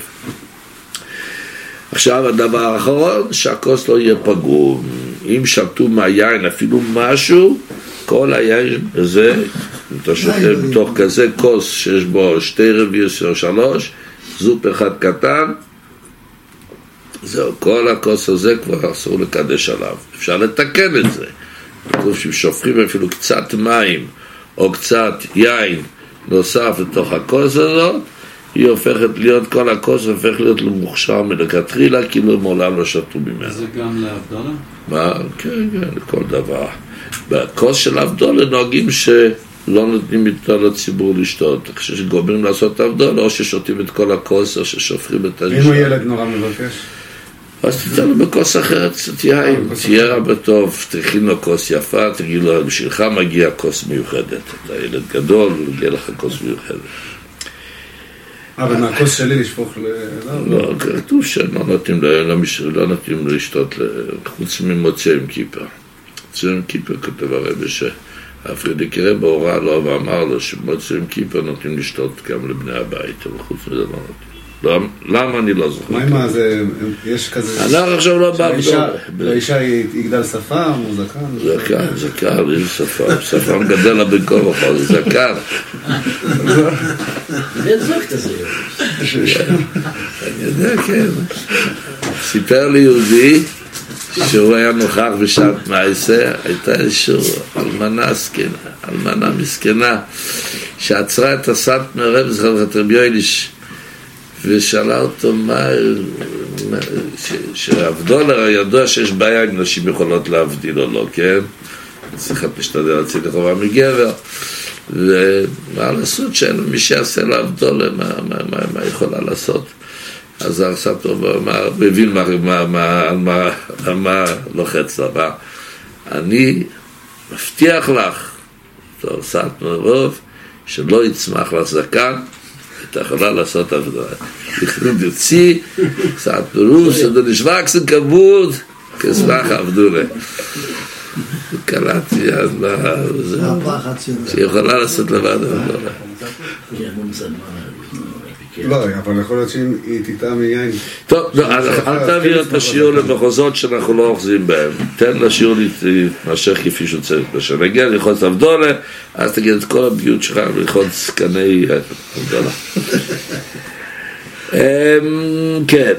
עכשיו הדבר האחרון, שהכוס לא יהיה פגום. אם שתו מהיין אפילו משהו, כל היין הזה, אתה שותה בתוך כזה כוס שיש בו 2 רביעיות או 3, זופ אחד קטן, זהו, כל הכוס הזה כבר אסור לקדש עליו. אפשר לתקן את זה. כתוב ששופכים אפילו קצת מים או קצת יין נוסף לתוך הכוס הזאת, היא הופכת להיות, כל הכוס הופך להיות למוכשר מלכתחילה, כאילו מעולם לא שתו ממנו. זה גם להבדולה? מה? כן, כל דבר. בכוס של הבדולה נוהגים שלא נותנים איתו לציבור לשתות. כשגומרים לעשות הבדולה, או ששותים את כל הכוס, או ששופכים את אם הוא ילד נורא מבקש? אז תיתן לו בכוס אחרת, קצת יין, תהיה רבה טוב, תכין לו כוס יפה, תגיד לו, בשבילך מגיע כוס מיוחדת. אתה ילד גדול, מגיע לך כוס מיוחדת. אבל מהכוס שלי לשפוך לא, כתוב שלא נותנים לשתות חוץ ממוצא עם כיפה. מוצא עם כיפה כתב הרבי שהפרידיק רבי הוראה לו ואמר לו שמוצא עם כיפה נותנים לשתות גם לבני הבית, אבל חוץ מזה לא נותנים. למה אני לא זוכר? מה עם זה? יש כזה... אנחנו עכשיו לא בא לאישה יגדל שפה, הוא זקן? זקן, איזה שפה? שפה מגדל לה בין כל וכל, זה זקן. אין זוק כזה. אני יודע, כן. סיפר לי יהודי שהוא היה נוכח בשעת מעשה, הייתה איזושהי אלמנה מסכנה, שעצרה את הסטמר רב זכרת רבי יויליש, ושאלה אותו מה, שהבדולר ידוע שיש בעיה אם נשים יכולות להבדיל או לא, כן? צריכה להשתדל להציל לחובה מגבר, ומה לעשות שאין מי שיעשה להבדולר, מה יכולה לעשות? אז הרסתו מבין מה לוחץ לה, אני מבטיח לך, הרסתנו רוב, שלא יצמח לך זקן, אתה יכולה לעשות עבודה. לכנון יוציא, קצת פירוש, שאתה נשבקסן כבוד, כסמך עבדולה. קלטתי אז שהיא יכולה לעשות לבד עבדולה. לא, אבל יכול להיות שאם היא תטעה מיין... טוב, אל תעביר את השיעור למחוזות שאנחנו לא אוחזים בהם. תן לשיעור להתמשך כפי שהוא צריך. כשנגיע ללחוץ עבדולה, אז תגיד את כל הבגיעות שלך ללחוץ סקני עבדולה. כן,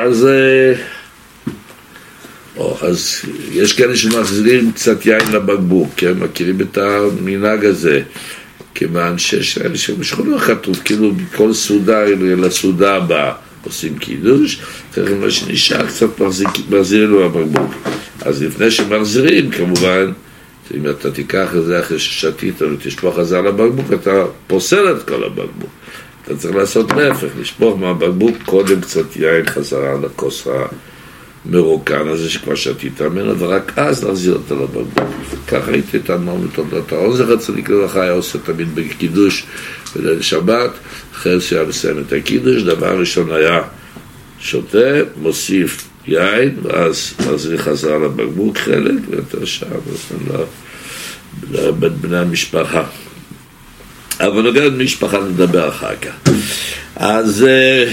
אז יש כאלה שמחזירים קצת יין לבקבוק, כן, מכירים את המנהג הזה. כיוון שמשכונו כתוב, כאילו בכל סעודה לסעודה הבאה עושים קידוש, אחרי מה שנשאר קצת מחזירים לו הבקבוק. אז לפני שמחזירים, כמובן, אם אתה תיקח את זה אחרי ששתית ותשפוך את זה על הבקבוק, אתה פוסל את כל הבקבוק. אתה צריך לעשות להפך, לשפוך מהבקבוק קודם קצת יין חזרה לכוס המרוקן הזה שכבר שתית ממנו, ורק אז להחזיר אותה לבקבוק. ככה הייתי תאמר מתולדות האור, זכר צדיק לברכה היה עושה תמיד בקידוש בליל שבת, אחרי שהיה מסיים את הקידוש, דבר ראשון היה שותה, מוסיף יין, ואז מחזיר חזרה לבקבוק חלק, ויותר שעה לבני המשפחה. אבל נוגע את משפחה נדבר אחר כך. אז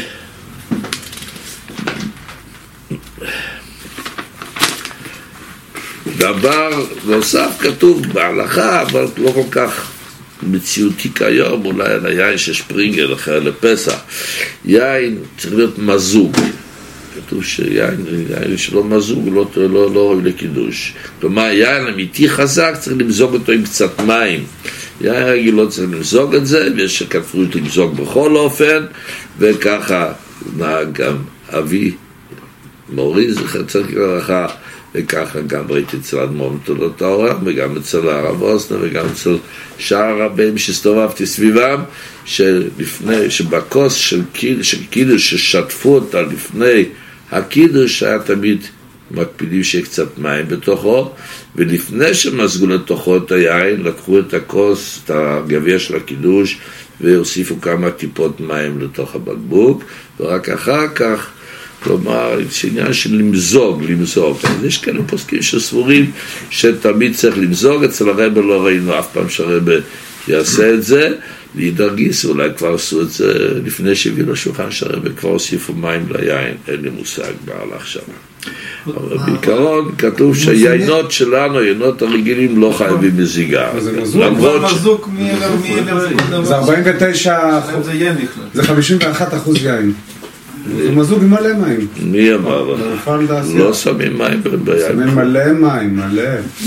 דבר נוסף כתוב בהלכה, אבל לא כל כך מציאותי כיום, אולי על היין של שפרינגל אחרי לפסח. יין צריך להיות מזוג. כתוב שיין שלא מזוג לא ראוי לקידוש. כלומר, יין אמיתי חזק צריך למזוג אותו עם קצת מים. יין רגיל לא צריך למזוג את זה, ויש שכתבו למזוג בכל אופן, וככה נהג גם אבי מורי, זכר צדיק לברכה, וככה גם ראיתי אצל אדמו"ר מתולדות האור, וגם אצל הרב אוזנר, וגם אצל שאר הרבים שהסתובבתי סביבם, שבכוס של קידוש ששטפו אותה לפני הקידוש, היה תמיד מקפידים שיהיה קצת מים בתוכו, ולפני שמזגו לתוכו את היין, לקחו את הכוס, את הגביע של הקידוש, והוסיפו כמה טיפות מים לתוך הבקבוק, ורק אחר כך, כלומר, זה עניין של למזוג. אז יש כאלה פוסקים שסבורים שתמיד צריך למזוג, אצל הרב לא ראינו אף פעם שהרב יעשה את זה, לידר גיס, אולי כבר עשו את זה לפני שהביאו לשולחן שהרב כבר הוסיפו מים ליין, אין לי מושג בהלך שם. אבל בעיקרון כתוב שהיינות שלנו, היינות הרגילים לא חייבים מזיגה. למרות מזוק זה 49%, זה 51% יין. זה מזוג עם מלא מים. מי אמר? לא שמים מים ביין. שמים מלא מים, מלא.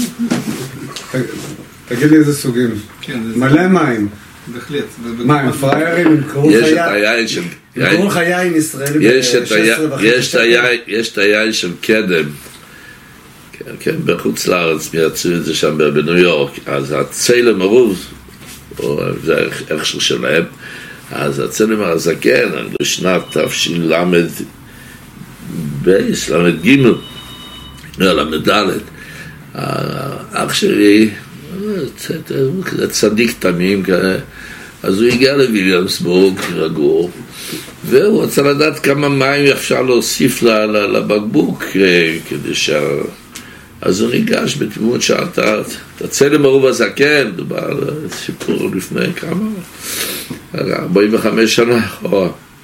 תגיד לי איזה סוגים. מלא מים. בהחלט. מה, הם פריירים, הם קראו יש את היין של... קראו לך יין ישראלי יש את היין של קדם. כן, בחוץ לארץ מייצרו את זה שם בניו יורק. אז הצלם הרוב, או זה ההכשר שלהם, אז הצלם הזקן, בשנת תשל"ד, למ"ג, למ"ד, אח שלי, צדיק תמים כזה, אז הוא הגיע לוויליאמסבורג, רגור, והוא רצה לדעת כמה מים אפשר להוסיף לבקבוק, כדי אז הוא ניגש בתמימות שאלת, הצלם הרוב הזקן, דובר על סיפור לפני כמה? 45 שנה אחורה.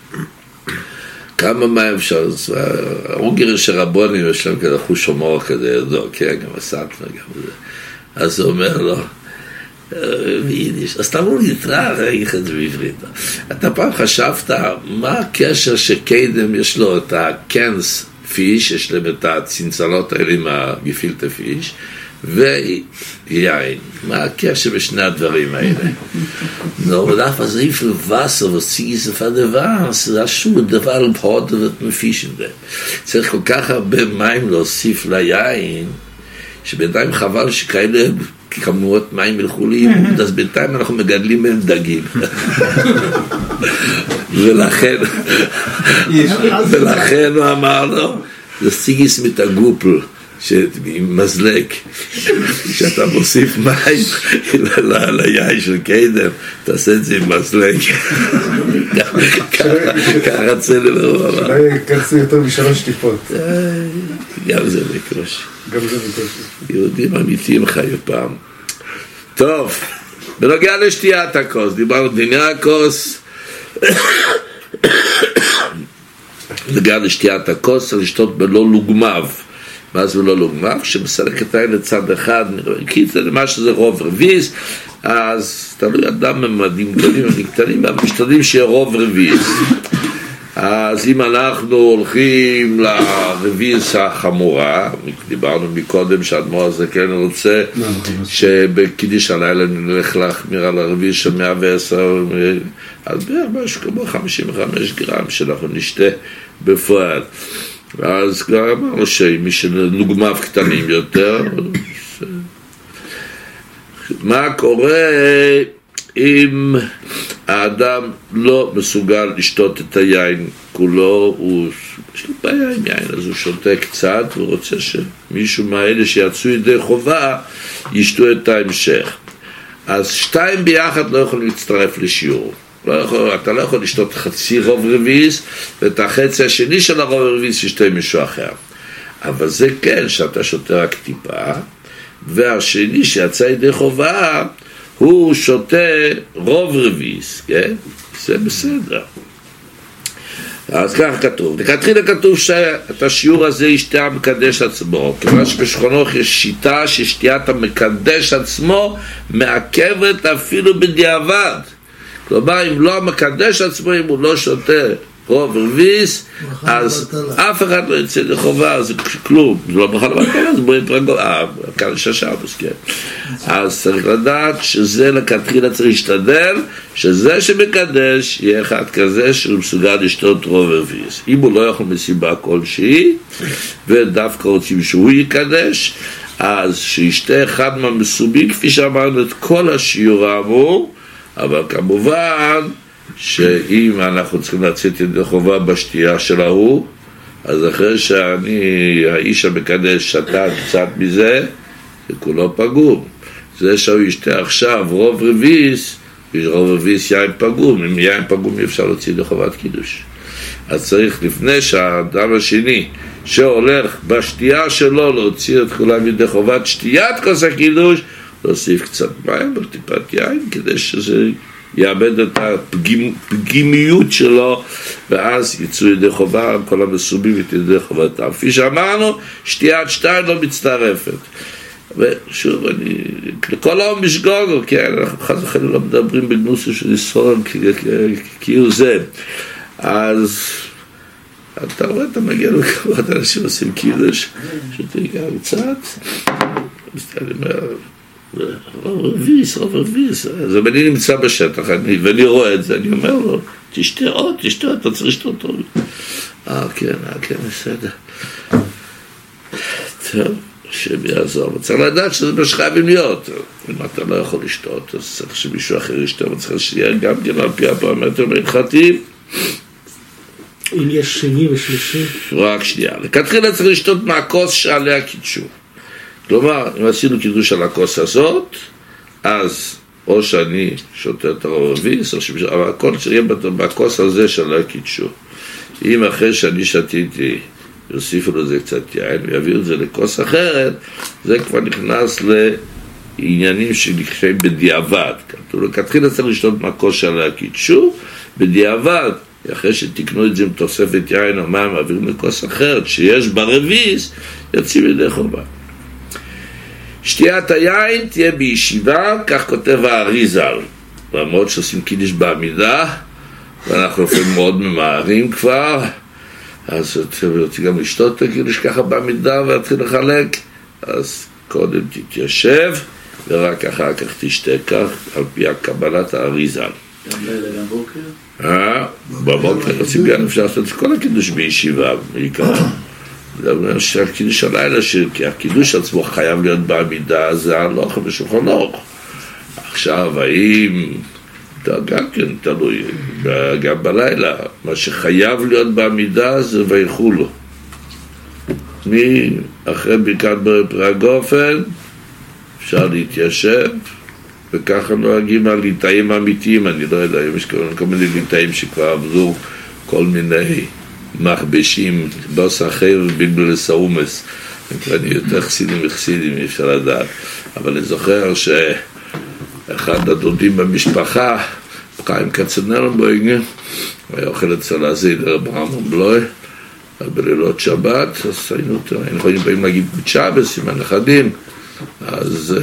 כמה מים אפשר? הרוגר של רבונים יש להם כזה חוש הומור כזה, כן, גם הסטנה, גם זה. אז הוא אומר לו, ביידיש, אז תאמרו לי, תראה, אגיד לך את זה בעברית. אתה פעם חשבת, מה הקשר שקדם יש לו את הקנס פיש, יש להם את הצנצנות האלה עם הגפילטה פיש, ויין. מה הקשר בשני הדברים האלה? נו, ולאף אז ריף לווסר וסיגיס ופדוונס, זה שוב דבר לפחות ומפיש את זה. צריך כל כך הרבה מים להוסיף ליין, שבינתיים חבל שכאלה כמויות מים ילכו לאיבוד, אז בינתיים אנחנו מגדלים מהם דגים. ולכן הוא אמר לו, זה סיגיס מתגופל, עם מזלק, שאתה מוסיף מים ליין של קדם, תעשה את זה עם מזלק. ככה צלם הרוב אמר. אולי יקרצו יותר מ3 טיפות. גם זה בקושי. גם זה בקושי. יהודים אמיתיים חיו פעם. טוב, בנוגע לשתיית הכוס, דיברנו דיני הכוס, בנוגע לשתיית הכוס, צריך לשתות בלא לוגמיו. מה זה לא לוגמיו? כשמסלק את העין לצד אחד, כי זה למה שזה רוב רביעי, אז תלוי אדם ממדים גדולים וקטנים, אבל משתדלים שיהיה רוב רביעי. אז אם אנחנו הולכים לרביעיס החמורה, דיברנו מקודם שהאדמו"ר הזה כן רוצה שבקידיש הלילה נלך להחמיר על הרביעיס של 110, אז משהו כמו 55 גרם שאנחנו נשתה בפועל. אז כבר אמרנו שמי שנוגמיו קטנים יותר, מה קורה אם האדם לא מסוגל לשתות את היין כולו, יש לו בעיה עם יין, אז הוא שותה קצת, והוא רוצה שמישהו מהאלה שיצאו ידי חובה ישתו את ההמשך. אז 2 ביחד לא יכולים להצטרף לשיעור. אתה לא יכול לשתות חצי רוב רביעיס, ואת החצי השני של הרוב רביעיס ישתה מישהו אחר. אבל זה כן, שאתה שותה רק טיפה, והשני שיצא ידי חובה, הוא שותה רוב רביעיס, כן? זה בסדר. אז ככה כתוב. לכתחילה כתוב שאת השיעור הזה ישתה המקדש עצמו, כיוון שבשכונוך יש שיטה ששתיית המקדש עצמו מעכבת אפילו בדיעבד. כלומר, אם לא המקדש עצמו, אם הוא לא שותה רוב רביעיס, אז אף אחד לא יצא לחובה, זה כלום, זה לא בכלל בטלה, זה בואי פרגול, קדש השבוס, כן. אז צריך לדעת שזה לכתחילה צריך להשתדל, שזה שמקדש יהיה אחד כזה שהוא מסוגל לשתות רוב רביעיס. אם הוא לא יכול מסיבה כלשהי, ודווקא רוצים שהוא יקדש, אז שישתה אחד מהמסובים, כפי שאמרנו את כל השיעור האמור, אבל כמובן שאם אנחנו צריכים לצאת ידי חובה בשתייה של ההוא, אז אחרי האיש המקדש שתה קצת מזה, זה כולו פגום. זה שהוא ישתה עכשיו רוב רביעיס, רוב רביעיס יין פגום, אם יין פגום אי אפשר להוציא ידי חובת קידוש. אז צריך לפני שהאדם השני שהולך בשתייה שלו להוציא את כולם ידי חובת שתיית כוס הקידוש, להוסיף קצת מים בטיפת יין כדי שזה יאבד את הפגימיות שלו, ואז יצאו ידי חובה כל המסובים את ידי חובתם. כפי שאמרנו, שתיית 2 לא מצטרפת. ושוב, לכל העם משגוגו, כן, אנחנו חס וחלילה לא מדברים בגנוסו של ישראל כאילו זה. אז אתה רואה, אתה מגיע לקראת אנשים עושים קידוש, שתיגע קצת, אני אומר, רביס, אז אני נמצא בשטח, ואני רואה את זה, אני אומר לו, תשתה עוד, אתה צריך לשתות עוד. כן, בסדר. טוב, שיעזור. צריך לדעת שזה מה שחייבים להיות. אם אתה לא יכול לשתות, אז צריך שמישהו אחר ישתות, צריך שיהיה גם כן על פי הפרמטרים ההלכתיים. אם יש שני ושלישי? רק שנייה. לכתחילה צריך לשתות מהכוס שעליה קידשו. כלומר, אם עשינו קידוש על הכוס הזאת, אז או שאני שותה את הרביס, אבל הכל שיהיה בכוס הזה שעליה קידשו. אם אחרי שאני שתיתי, יוסיפו לזה קצת יין, ויביאו את זה לכוס אחרת, זה כבר נכנס לעניינים שנקראים בדיעבד. כתוב, לכתחילה צריך לשתות מהכוס שעליה קידשו, בדיעבד, אחרי שתקנו את זה עם תוספת יין או מים, מעבירים לכוס אחרת, שיש ברביס, יוצאים ידי חובה. שתיית היין תהיה בישיבה, כך כותב האריזל. למרות שעושים קידוש בעמידה, ואנחנו לפעמים מאוד ממהרים כבר, אז רוצים גם לשתות את הקידוש ככה בעמידה ולהתחיל לחלק, אז קודם תתיישב, ורק אחר כך תשתה כך, על פי הקבלת האריזל. גם לילה, גם בוקר? בבוקר רוצים גם אפשר לעשות את כל הקידוש בישיבה, בעיקר. זה אומר שהקידוש הלילה, כי הקידוש עצמו חייב להיות בעמידה, זה הלוך ושולחן ארוך. עכשיו, האם, גם כן תלוי, גם בלילה, מה שחייב להיות בעמידה זה וילכו לו. אחרי ברכת פרי הגופן, אפשר להתיישב, וככה נוהגים על ליטאים אמיתיים, אני לא יודע, יש כל מיני ליטאים שכבר עבדו כל מיני מחבשים, בוס אחר ובלבל לסאומס, אני יותר חסידים, אפשר לדעת, אבל אני זוכר שאחד הדודים במשפחה, חיים קצנרנבויג, היה אוכל אצל הזידר ברמון בלוי, בלילות שבת, אז היינו באים להגיד בצ'אבס עם הנכדים, אז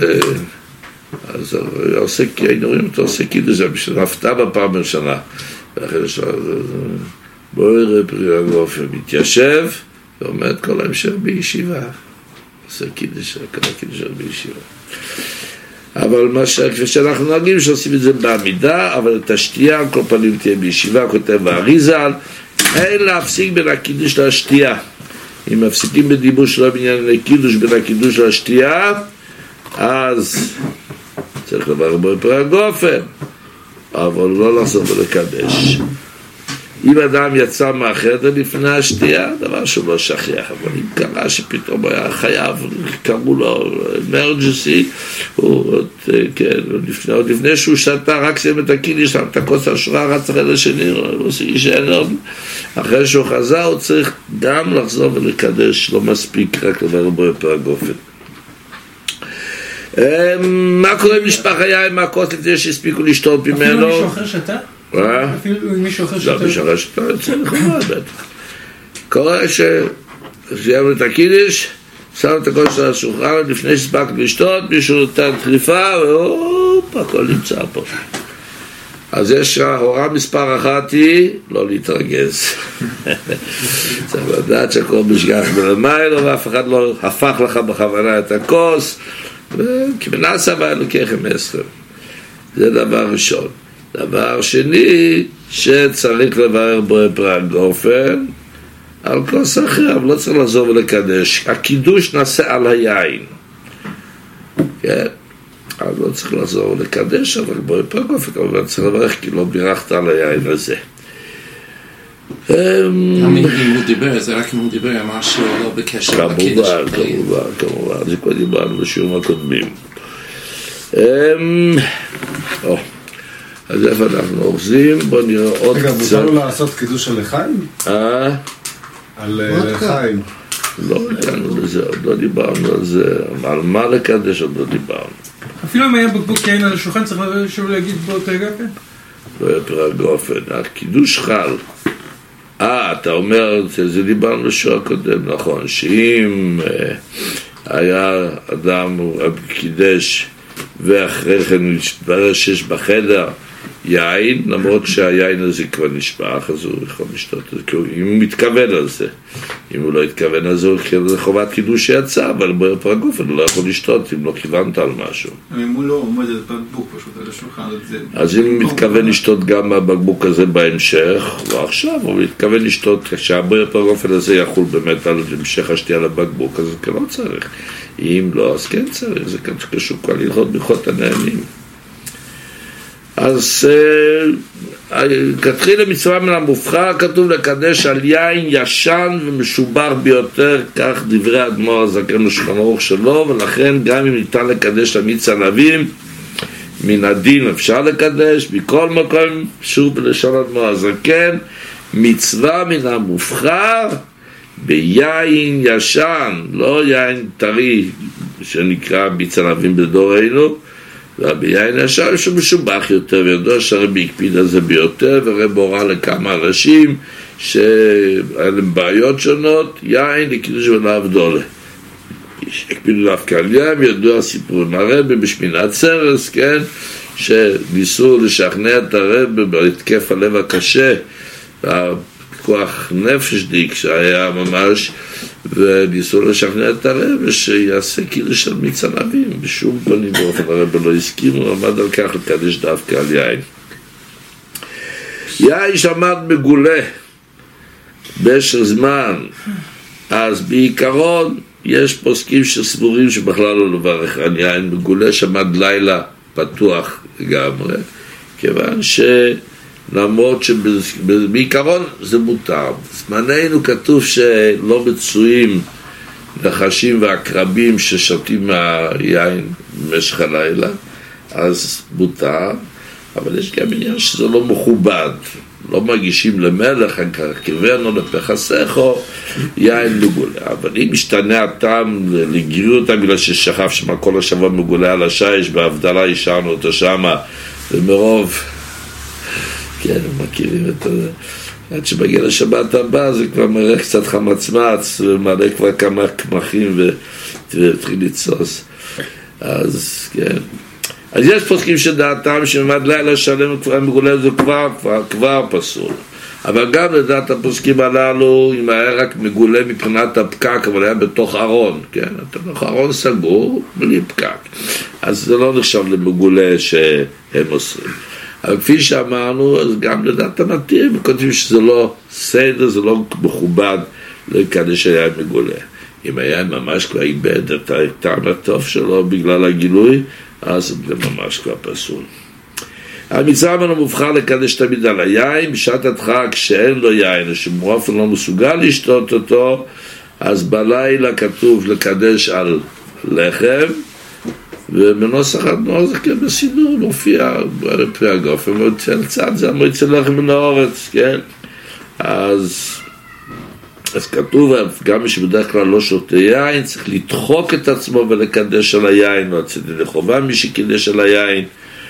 היינו רואים אותו עושה קידוש, בשביל הפתעה בפעם הראשונה, ואחרי בואי ראה פרי הגופן, מתיישב, ועומד כל המשך בישיבה, עושה קידוש, כל הקידוש בישיבה. אבל כפי שאנחנו נוהגים שעושים את זה בעמידה, אבל את השתייה, כל פנים תהיה בישיבה, כותב האריזל, אין להפסיק בין הקידוש להשתייה. אם מפסיקים בדיבור שלו בעניין לקידוש בין הקידוש להשתייה, אז צריך לברך בו פרי הגופן, אבל לא לחזור ולקדש. אם אדם יצא מהחדר לפני השתייה, דבר שהוא לא שכיח, אבל אם קרה שפתאום היה חייב, קראו לו אמרג'נסי, עוד לפני שהוא שתה, רק סיים את הקידוש, שם את הכוס השורה, רץ אחרי לשני, לא עושה איש אין, אחרי שהוא חזר, הוא צריך גם לחזור ולקדש, לא מספיק רק לברך בו פרי הגופן. מה קורה עם משפחה יין מהכוס לפני שהספיקו לשתות ממנו? אפילו מישהו אחר שתה? אפילו מישהו אחר שתה? לא, מישהו אחר שתה, יוצא לכמה בטח. קורה שסיימנו את הקידוש, שמו את הכוס על השולחן, לפני שהספקנו לשתות, מישהו נותן דחיפה, והופ, הכל נמצא פה. אז יש ההוראה מספר אחת היא לא להתרגז. צריך לדעת שהכל משגח מלמיילו, ואף אחד לא הפך לך בכוונה את הכוס, כי מנסה ואלוקיכם עשכם. זה דבר ראשון. דבר שני, שצריך לברר בו פרי הגופן על כוס אחר, אבל לא צריך לעזור ולקדש. הקידוש נעשה על היין. כן? אז לא צריך לעזור ולקדש, אבל בו פרי הגופן כמובן צריך לברך, כי לא בירכת על היין הזה. אם הוא דיבר, זה רק אם הוא דיבר משהו לא בקשר לקידוש. כמובן, זה כבר דיברנו בשיעורים הקודמים. אז איפה אנחנו אוחזים? בוא נראה עוד קצת. רגע, מותר לו לעשות קידוש על לחיים? על לחיים. לא הגענו לזה, עוד לא דיברנו על זה. על מה לקדש עוד לא דיברנו. אפילו אם היה בקבוק יין על השולחן, צריך שוב להגיד בו פרי הגופן? לא היה פרי הגופן, הקידוש חל. אתה אומר, זה דיברנו בשיעור הקודם, נכון, שאם היה אדם קידש ואחרי כן מתברר שיש בחדר יין, למרות שהיין הזה כבר נשפך, אז הוא יכול לשתות את זה, אם הוא מתכוון על זה. אם הוא לא התכוון על זה, זה חובת קידוש שיצא, אבל בוער פרגוף, אני לא יכול לשתות אם לא כיוונת על משהו. אם הוא לא עומד על בקבוק פשוט על השולחן, אז אם הוא מתכוון לשתות גם בבקבוק הזה בהמשך, לא עכשיו, הוא מתכוון לשתות, כשהבוער פרגוף הזה יחול באמת על המשך השתייה לבקבוק, אז זה לא צריך. אם לא, אז כן צריך, זה קשור כבר ללכות הנהנים. אז כתחילה מצווה מן המובחר, כתוב לקדש על יין ישן ומשובח ביותר, כך דברי האדמו"ר הזקן בשולחן ערוך שלו, ולכן גם אם ניתן לקדש למיץ ענבים, מן הדין אפשר לקדש, בכל מקום, שוב בלשון האדמו"ר הזקן, מצווה מן המובחר ביין ישן, לא יין טרי שנקרא מיץ ענבים בדורנו, ביין ישן שמשובח יותר, וידוע שהרבי הקפיד על זה ביותר, והרבי הורה לכמה אנשים שהיה להם בעיות שונות, יין לקידוש ולהבדולה. הקפידו דווקא על יין, ידוע סיפור עם הרבי בשמינת סרס, כן? שניסו לשכנע את הרבי בהתקף הלב הקשה, והפיקוח נפש דיק שהיה ממש, וניסו לשכנע את הרב שיעשה קידוש של מיץ ענבים. בשום פנים ואופן הרב לא הסכים, הוא עמד על כך לקדש דווקא על יין. יין שעמד מגולה במשך זמן, אז בעיקרון יש פוסקים שסבורים שבכלל לא לברך על יין מגולה שעמד לילה פתוח לגמרי, כיוון למרות שבעיקרון זה מותר. זמננו כתוב שלא מצויים נחשים ועקרבים ששותים מהיין במשך הלילה, אז מותר, אבל יש גם עניין שזה לא מכובד, לא מגישים למלך, כיוון או לפחסכו, יין מגולה. אבל אם משתנה הטעם לגריר אותם בגלל ששכב שמה כל השבוע מגולה על השיש, בהבדלה השארנו אותו שמה, ומרוב כן, מכירים את זה. עד שמגיע לשבת הבא זה כבר מראה קצת חמצמץ, ומעלה כבר כמה קמחים והתחיל לצוס. אז כן. אז יש פוסקים שדעתם שמעמד לילה שלם כבר מגולה זה כבר פסול. אבל גם לדעת הפוסקים הללו, אם היה רק מגולה מבחינת הפקק, אבל היה בתוך ארון, כן? בתוך ארון סגור, בלי פקק. אז זה לא נחשב למגולה שהם עושים. אבל כפי שאמרנו, אז גם לדעת המתיר, וכותבים שזה לא סדר, זה לא מכובד לקדש היין מגולה. אם היין ממש כבר איבד את הטעם הטוב שלו בגלל הגילוי, אז זה ממש כבר פסול. המצווה מן המובחר לקדש תמיד על היין, בשעת הדחק שאין לו יין, או שבאופן לא מסוגל לשתות אותו, אז בלילה כתוב לקדש על לחם, ובנוסח האדמו"ר זה כן בסידור מופיע בפי הגוף, ומוצא צד זה המועצה לחם מן האורץ, כן? אז כתוב, גם מי שבדרך כלל לא שותה יין, צריך לדחוק את עצמו ולקדש על היין, או הצדי לחובה מי שקידש על היין,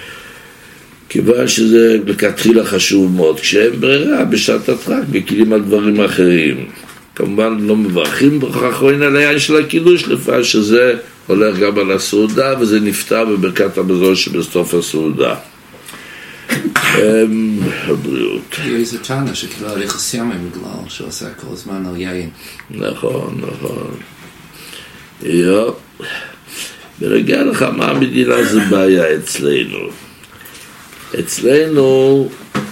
כיוון שזה לכתחילה חשוב מאוד. כשאין ברירה, בשעת הדחק, מקילים על דברים אחרים. כמובן לא מברכים ברכה אחרונה על היין של הקידוש, לפעמים שזה הולך גם על הסעודה, וזה נפטר בברכת המזון שבסוף הסעודה. הבריאות. איזה טענה שכאילו הליך הסיימים בגלל שעושה כל הזמן על יין. נכון, נכון. ברגע לך מה המדינה זה בעיה אצלנו. אצלנו,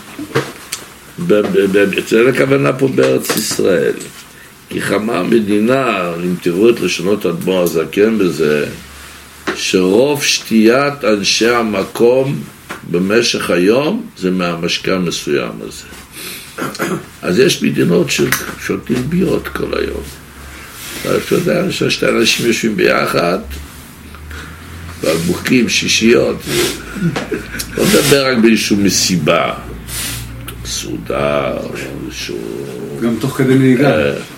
אצלנו הכוונה פה בארץ ישראל. כי חמה המדינה, אם תראו את לשונות האדמו"ר הזקן בזה, שרוב שתיית אנשי המקום במשך היום זה מהמשקה המסוים הזה. אז יש מדינות ששותים בירות כל היום. אתה יודע ששתי אנשים יושבים ביחד, והבוקרים שישיות, לא מדבר רק באיזשהו מסיבה, סעודה, איזשהו... גם תוך כדי נהיגה.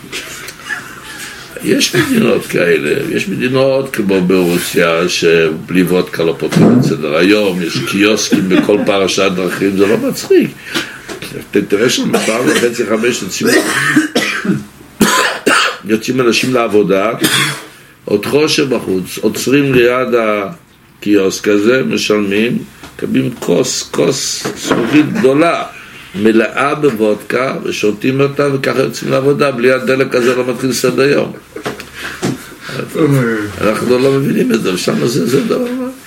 יש מדינות כאלה, יש מדינות כמו ברוסיה שבלי וודקה לא פותחים את סדר היום, יש קיוסקים בכל פרשת דרכים, זה לא מצחיק. תראה שם 4:30-5 יוצאים אנשים לעבודה, עוד חושב בחוץ, עוצרים ליד הקיוסק הזה, משלמים, מקבלים כוס זכוכית גדולה, מלאה בוודקה, ושותים אותה, וככה יוצאים לעבודה, בלי הדלק הזה לא מתחיל סדר יום. אנחנו לא מבינים את זה, ושם זה דבר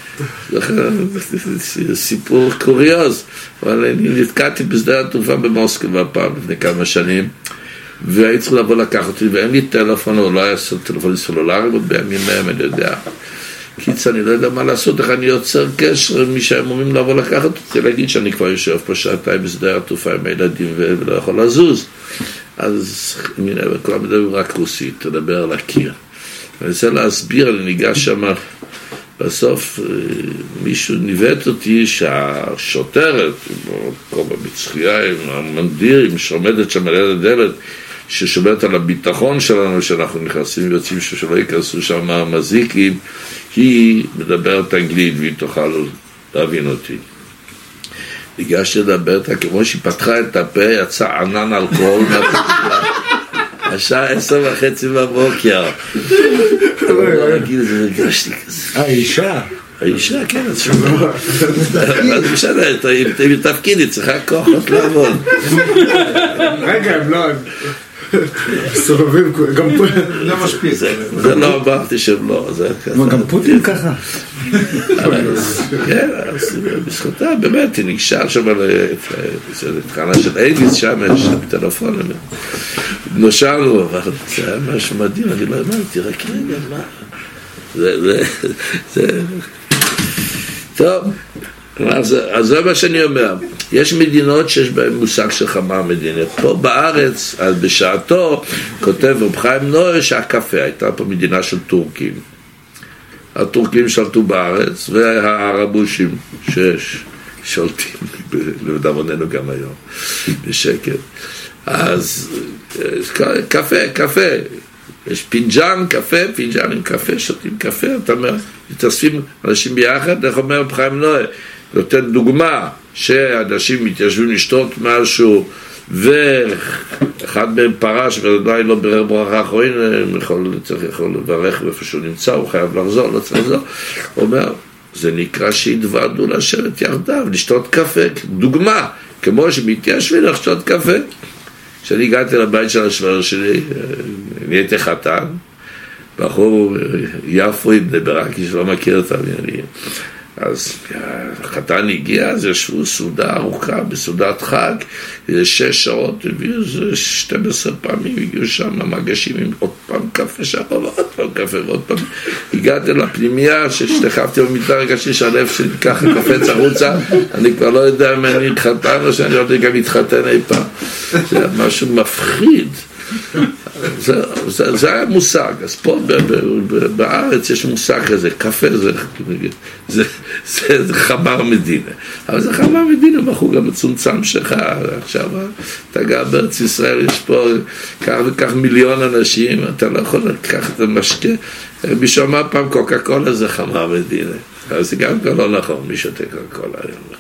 סיפור קוריוז. אבל אני נתקעתי בשדה התעופה במוסקבה פעם לפני כמה שנים, והייתי צריך לבוא לקחת אותי, ואין לי טלפון, או לא היה טלפון סלולרי, בימים מהם, אני יודע. קיץ, אני לא יודע מה לעשות, איך אני יוצר קשר עם מי שהם אומרים לבוא לקחת אותי, להגיד שאני כבר יושב פה שעתיים בשדה התעופה עם הילדים ולא יכול לזוז. אז כולם מדברים רק רוסית, תדבר על הקיר. אני רוצה להסביר, אני ניגש שם, בסוף מישהו ניווט אותי שהשוטרת, כמו בצחייה עם המנדירים שעומדת שם על יד הדלת, ששומרת על הביטחון שלנו, שאנחנו נכנסים ויוצאים שלא ייכנסו שם המזיקים, היא מדברת אנגלית והיא תוכל להבין אותי. ניגשתי לדבר אותה, כמו שהיא פתחה את הפה, יצא ענן אלכוהול השעה 10:30 בבוקר. האישה, כן, אז שומע. אז משנה, אם תפקידי, צריכה כוחות לעבוד. רגע, הם לא... סובבים, גם פה... לא משפיע. זה לא אמרתי שהם לא, זה ככה. גם פוטין ככה? כן, אז בזכותה, באמת, היא ניגשה שם לתחנה של איידיס שם, יש שם טלפון, נושענו, אבל זה היה משהו מדהים, אני לא אמרתי, רק רגע, מה? זה... טוב, אז זה מה שאני אומר. יש מדינות שיש בהן מושג של חמה מדינית. פה בארץ, אז בשעתו, כותב רב חיים נוי שהקפה, הייתה פה מדינה של טורקים. הטורקים שלטו בארץ, והערבושים ששולטים, לדאבוננו גם היום, בשקט. אז קפה. יש פינג'אן, פינג'אן עם קפה, שותים קפה, אתה אומר, מתאספים אנשים ביחד, איך אומר רב חיים נוי, נותן דוגמה שאנשים מתיישבים לשתות משהו ואחד מהם פרש ועדיין לא ברר ברכה אחרונה, יכול לברך איפה שהוא נמצא, הוא חייב לחזור, לא צריך לחזור. הוא אומר, זה נקרא שהתוועדו לשבת יחדיו, לשתות קפה, דוגמה, כמו שמתיישבים לשתות קפה. כשאני הגעתי לבית של השבר שלי, נהייתי חתן, בחור יפוי בברקי שלא מכיר את המיינים. אז החתן הגיע, אז ישבו סעודה ארוכה, בסעודת חג, 6 שעות, הביאו 12 פעמים, הגיעו שם המגשים עם עוד פעם קפה שם, ועוד פעם קפה, ועוד פעם. הגעתי לפנימיה, ששתחפתי במיטה, הרגשתי שהלב שלי ככה קפץ החוצה, אני כבר לא יודע אם אני חתן, או שאני עוד גם מתחתן אי פעם. זה היה משהו מפחיד. זה היה מושג. אז פה בארץ יש מושג כזה, קפה זה חמר מדינה, אבל זה חמר מדינה בחור גם מצומצם שלך. עכשיו אתה גם בארץ ישראל, יש פה כך וכך מיליון אנשים, אתה לא יכול לקחת את המשקה. מי שאומר פעם קוקה קולה זה חמר מדינה, אבל זה גם לא נכון, מי שותה קוקה קולה היום בכלל.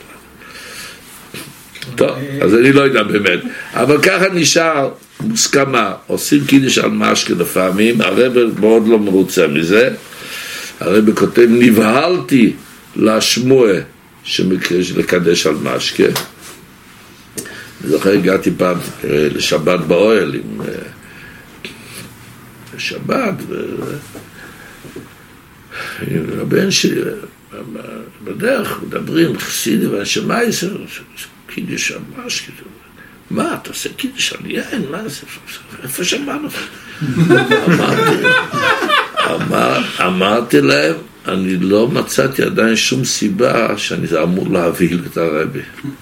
טוב, אז אני לא יודע באמת, אבל ככה נשאר מוסכמה, עושים קידוש על משקה לפעמים, הרב מאוד לא מרוצה מזה. הרב כותב, נבהלתי לשמוע לקדש על משקה. אני זוכר, הגעתי פעם לשבת באוהל עם שבת עם הבן שלי בדרך, מדברים חסידים והשמיים, קידוש על משקה. מה, אתה עושה קידוש על יין? מה זה? איפה שמענו? אמרתי להם, אני לא מצאתי עדיין שום סיבה שאני אמור להבהיל את הרבי.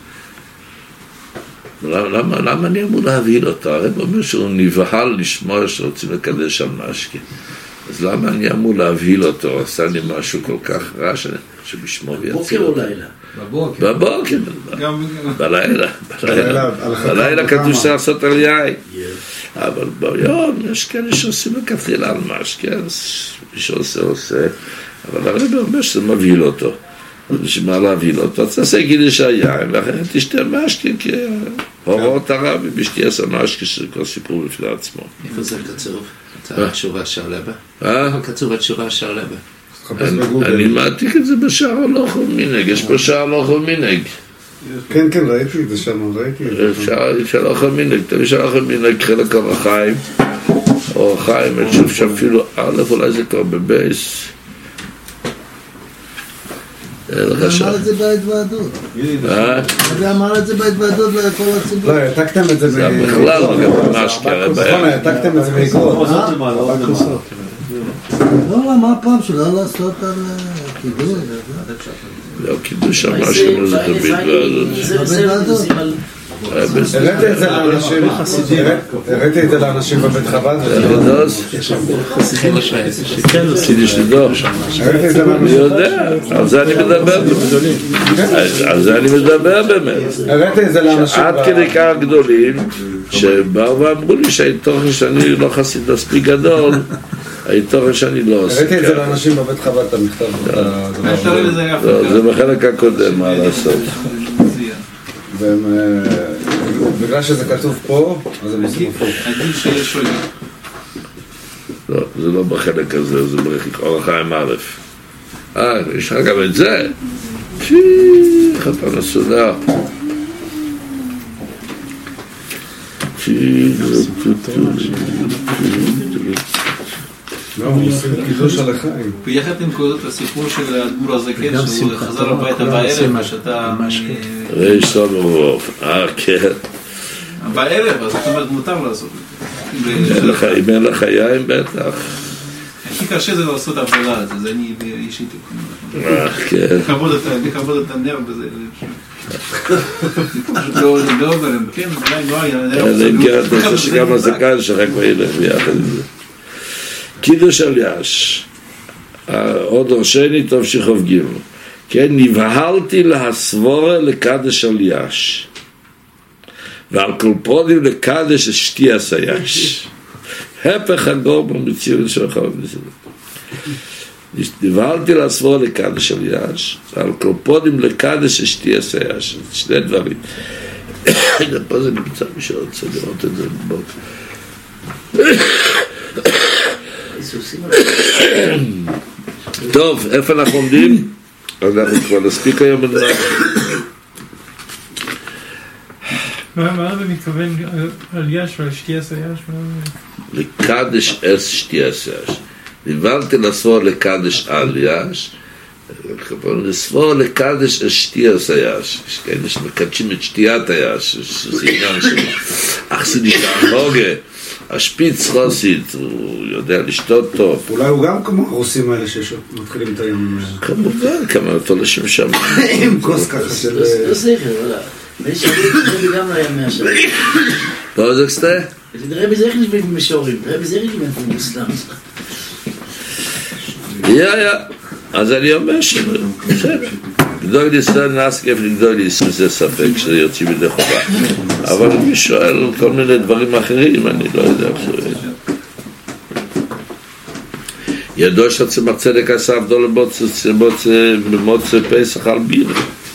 למה אני אמור להבהיל אותו? הרבי אומר שהוא נבהל לשמוע שרוצים לקדש על משקה. אז למה אני אמור להבהיל אותו? עשה לי משהו כל כך רע שבשמו ויציל. בוקר או לילה? בבוקר, בלילה כתוב לעשות על יין, אבל ביום יש כאלה שעושים לכתחילה על משקה, אז מי שעושה, אבל הרב אומר שזה מבהיל אותו. אז בשביל מה להבהיל אותו? אז תעשה קידוש היין, ואחרי תשתה משקה, כי הוראות הרבי בשתי עשה משקה, שזה כבר סיפור בפני עצמו. איפה זה כתוב? התשובה של רבי? כתוב התשובה של רבי. אני מעתיק את זה בשער הלוך ומנהג, יש פה שער הלוך ומנהג. כן, ראיתי את זה שם, ראיתי את זה. שער הלוך ומנהג, תביא שער הלוך ומנהג חלק אור החיים, אור החיים, אני חושב שאפילו א', אולי זה כבר בבייס. הוא אמר את זה בהתוועדות. הוא אמר את זה בהתוועדות לכל הציבור. לא, העתקתם את זה זה בכלל לא גם ממש קרה נכון, העתקתם את זה בעקבות. לא, מה פעם שלא לעשות על קידוש? לא, קידוש המשהו זה בהתוועדות. הראיתי את זה לאנשים בבית חב"ד. קידוש לדור. אני יודע, על זה אני מדבר באמת. עד כדי כך גדולים שבאו ואמרו לי שהתוכן שאני לא חסיד מספיק גדול, התוכן שאני לא עושה. הראיתי את זה לאנשים בבית חב"ד, את המכתב. זה בחלק הקודם, מה לעשות. בגלל שזה כתוב פה, אז הם עושים פה. לא, זה לא בחלק הזה, זה אור החיים א'. יש לך גם את זה? חתן הסודר. לא, הוא עושים קידוש על החיים. ביחד עם כל הסיפור של האדמו"ר הזקן, שהוא חזר הביתה בערב, ושאתה... ראש סולובוב, כן. בערב, אז זאת אומרת מותר לעשות את זה. אם אין לך יין בטח. הכי קשה זה לעשות הבדלה, זה אני אישית. כן. לכבוד את הנר בזה. פשוט לא עוברים, כן, אולי לא היה. אתה רוצה שגם הזקן שלך כבר ילך ביחד עם זה. קידוש על יש, עוד ראשני טוב שחוב גימו, כן, נבהלתי להסבורה לקדש על יש, ועל כל פרודים לקדש אשתי עשה יש. הפך הגור במציאות שלך נבהלתי להסבורה לקדש על יש, ועל כל פרודים לקדש אשתי עשה יש. שני דברים. פה זה נמצא מי שרוצה לראות את זה בבוקר. טוב, איפה אנחנו עומדים? אנחנו כבר נספיק היום מה זה מתכוון על יש ועל שתי עשה יש? לקדש אס שתי עשה יש. נבלתי לסבור לקדש על יש, לסבור לקדש אס שתי עשה יש. יש כאלה שמקדשים את שתיית היש, זה עניין של אכסידית ההוגה. השפיץ חוסית, הוא יודע לשתות טוב. אולי הוא גם כמו הרוסים האלה שמתחילים את היום. כמובן, כמה אותו לשם שם. עם כוס ככה של... לא זכר, לא. זה גם לא היה מהשם. לא זה קסטה? רבי זכר נשבית במשורים, רבי זכר נשבית במוסלם. אז אני אומר שבסדר. גדול לישראל נעס כיף לגדול לישראל, זה ספק שזה יוצאים מדי חובה. אבל מי שואל כל מיני דברים אחרים, אני לא יודע. ידוע שצמח צדק עשה עבדו במוצא פסח על ביר.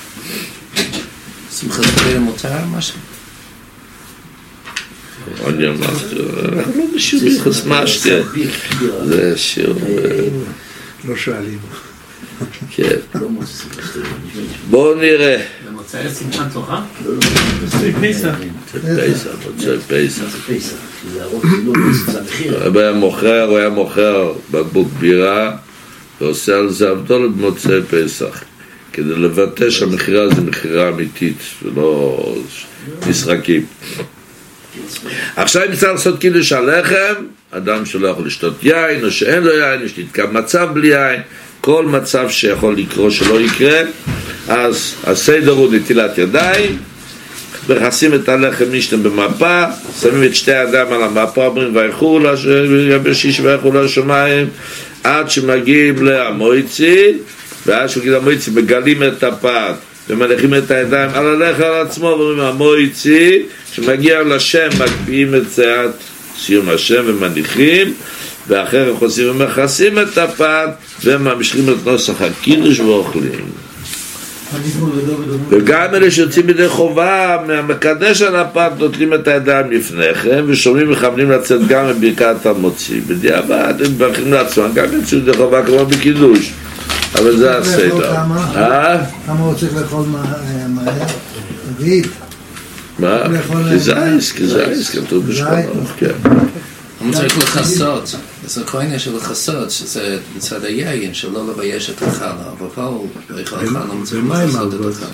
שמחת ביר מותר משהו? אני אמרתי, אנחנו לא בשיעור ביחס משקה. זה שיעור... לא שואלים. כן. בואו נראה. במוצאי שמחת תורה? פסח. מוצאי פסח. הוא היה מוכר בקבוק בירה ועושה על זה עבדול במוצאי פסח כדי לבטא שהמחירה זה מחירה אמיתית ולא משחקים. עכשיו אם צריך לעשות קידוש הלחם, אדם שלא יכול לשתות יין או שאין לו יין, יש לתקע מצב בלי יין, כל מצב שיכול לקרות שלא יקרה, אז הסדר הוא נטילת ידיים, מכסים את הלחם משתם במפה, שמים את שתי הידיים על המפה, אומרים ויחו יבשיש ויחו לשמיים, עד שמגיעים למועצי, ואז שמגיעים למועצי מגלים את הפת ומניחים את הידיים על הלחם על עצמו ואומרים המועצי, שמגיע לשם מקפיאים את זה עד סיום השם ומניחים, ואחר כך עושים ומכסים את הפת וממשיכים את נוסח הקידוש ואוכלים. וגם אלה שיוצאים ידי חובה מהמקדש על הפת נוטלים את הידיים לפניכם ושומעים מכוונים לצאת גם מברכת המוציא. בדיעבד הם מברכים לעצמם גם יוצאים ידי חובה כמו בקידוש, אבל זה הסדר. כמה הוא צריך לאכול מהר? תגיד. מה? כזייס, כתוב בשכונות, כן. הוא צריך לחסות, זה כל עניין של לחסות, שזה מצד היין, שלא לבייש את החלה, אבל פה הוא לא יכול לחלה, הוא צריך לחסות את החלה.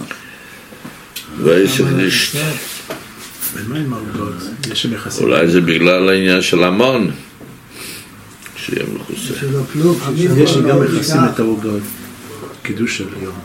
ומה עם העוגות? אולי זה בגלל העניין של המון, שיהיה מכוסה. שלא כלום. יש גם מכסים את העוגות, קידוש של היום.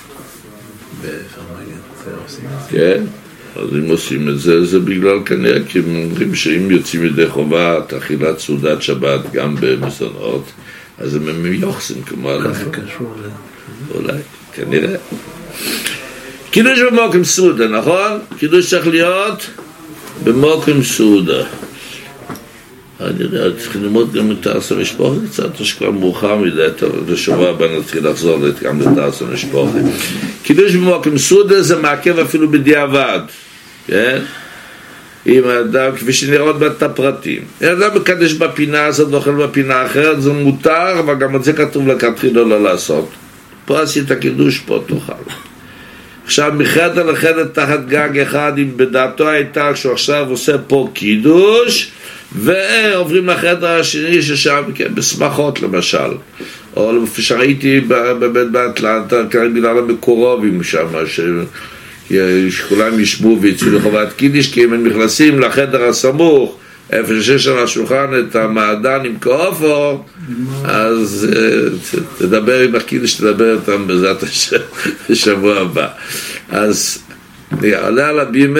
כן. אז אם עושים את זה, זה בגלל כנראה, כי הם אומרים שאם יוצאים ידי חובת אכילת סעודת שבת גם במזונות, אז הם יוחסים כמו הלכה. אולי, כנראה. קידוש במוקם סעודה, נכון? קידוש צריך להיות במוקם סעודה. אני יודע, צריכים ללמוד גם את תעש המשפחה, קצת שכבר מאוחר מדי, בשבוע הבא נתחיל לחזור גם לתעש המשפחה. קידוש במוקם סעודה זה מעכב אפילו בדיעבד, כן? אם האדם, כפי שנראה עוד מעט את הפרטים. אם האדם מקדש בפינה הזאת ואוכל בפינה אחרת, זה מותר, אבל גם את זה כתוב לכתחילה לא לעשות. פה עשית קידוש, פה תאכל. עכשיו מחדר לחדר תחת גג אחד, אם בדעתו הייתה שהוא עכשיו עושה פה קידוש, ועוברים לחדר השני ששם, כן, בשמחות למשל, או שראיתי בבית באטלנטה, בגלל המקורובים שם, שכולם ישבו ויצאו לחובת קידיש, כי אם הם נכנסים לחדר הסמוך, איפה שיש על השולחן את המעדן עם כאופו, אז תדבר עם הקידיש, תדבר איתם בעזרת השבוע הבא. אז עולה על הבימה,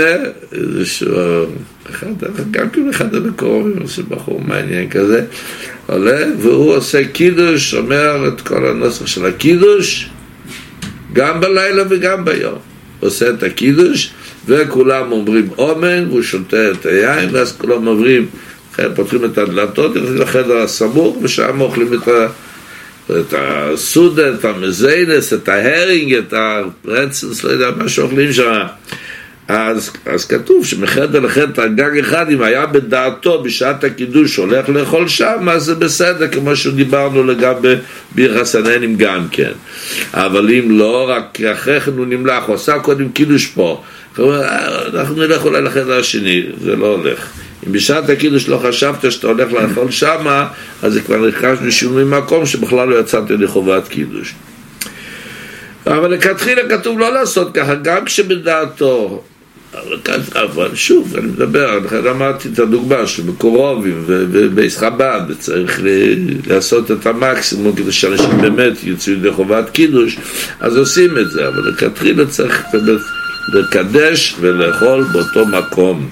גם כאילו אחד המקורים, עושה בחור מעניין כזה, עולה והוא עושה קידוש, אומר את כל הנוסח של הקידוש, גם בלילה וגם ביום. עושה את הקידוש, וכולם אומרים אומן, והוא שותה את היין, ואז כולם אומרים, פותחים את הדלתות, יוצאים לחדר הסמוך, ושם אוכלים את הסודה, את המזיינס, את ההרינג, את הרצנס, לא יודע מה שאוכלים שם. אז כתוב שמחדר לחדר גג אחד, אם היה בדעתו בשעת הקידוש הולך לאכול שם, אז זה בסדר, כמו שדיברנו לגבי בירחס הנהנים גם כן. אבל אם לא, רק אחרי כן הוא נמלח, הוא עושה קודם קידוש פה, אנחנו נלך אולי לחדר השני, זה לא הולך. אם בשעת הקידוש לא חשבת שאתה הולך לאכול שם, אז זה כבר נרכש לשינוי מקום שבכלל לא יצאתי לחובת קידוש. אבל לכתחילה כתוב לא לעשות ככה, גם כשבדעתו, אבל שוב, אני מדבר, אני אמרתי את הדוגמה של מקורובים ובייס חב"ד, וצריך לעשות את המקסימום כדי שאנשים באמת יצאו ידי חובת קידוש, אז עושים את זה, אבל לכתחילה צריך לקדש ולאכול באותו מקום.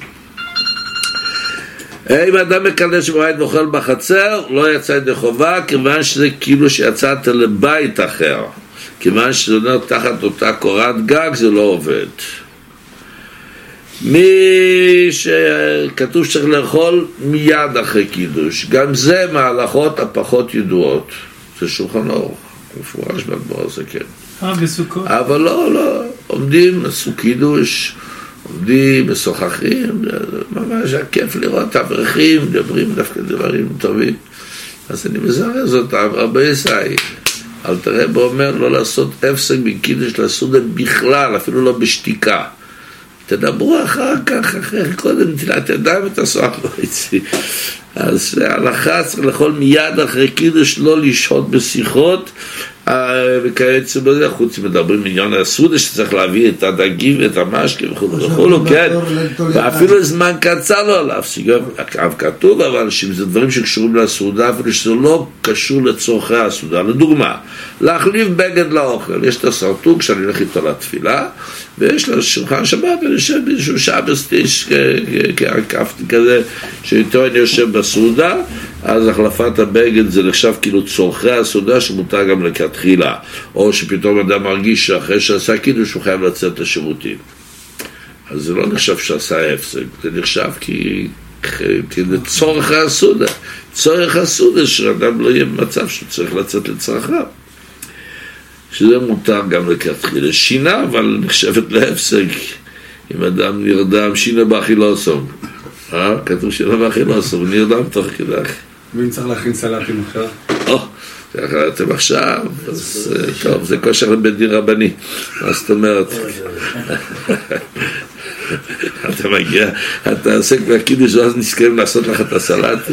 אם אדם מקדש בבית ואוכל בחצר, לא יצא ידי חובה, כיוון שזה כאילו שיצאת לבית אחר. כיוון שזה אומר תחת אותה קורת גג, זה לא עובד. מי שכתוב שצריך לאכול מיד אחרי קידוש, גם זה מההלכות הפחות ידועות. זה שולחן ארוך, מפורש בדבר הזה, כן. בסוכות? אבל לא, עומדים, עשו קידוש, עומדים, משוחחים, ממש הכיף לראות אברכים, מדברים דווקא דברים טובים. אז אני מזרז אותם, הרבה יסאי. אל תראה בו אומר לא לעשות הפסק בקידוש לסעודה בכלל, אפילו לא בשתיקה. תדברו אחר כך, קודם תלת ידיים ותעשו אחר איצי. אז ההלכה צריך לאכול מיד אחרי קידוש, לא לשהות בשיחות, וכייצא בזה, חוץ מדברים עניין הסעודה שצריך להביא את הדגים ואת המשקה וכו', כן, ואפילו זמן קצר לא להפסיק, כתוב אבל שזה דברים שקשורים לסעודה, אפילו שזה לא קשור לצורכי הסעודה. לדוגמה, להחליף בגד לאוכל, יש את הסרטוג שאני הולך איתו לתפילה, ויש לו שולחן שבת, אני יושב באיזשהו שבסטיש כעקפתי כזה, שאיתו אני יושב בסעודה, אז החלפת הבגד זה נחשב כאילו צורכי הסעודה שמותר גם לכתחילה, או שפתאום אדם מרגיש שאחרי שעשה קידוש הוא חייב לצאת לשירותים. אז זה לא נחשב שעשה הפסק, זה נחשב כי צורך הסעודה, צורך הסעודה שאדם לא יהיה במצב שהוא צריך לצאת לצרכיו. שזה מותר גם לכתחילה. שינה, אבל נחשבת להפסק. אם אדם נרדם, שינה באכילוסום. כתוב שינה באכילוסום, נרדם תוך כדך. ואם צריך להכין סלטים אחר? זה החלטתם עכשיו, אז טוב, זה כושר לבית דין רבני. מה זאת אומרת? אתה מגיע, אתה עוסק בקידוש, ואז נזכרים לעשות לך את הסלטים.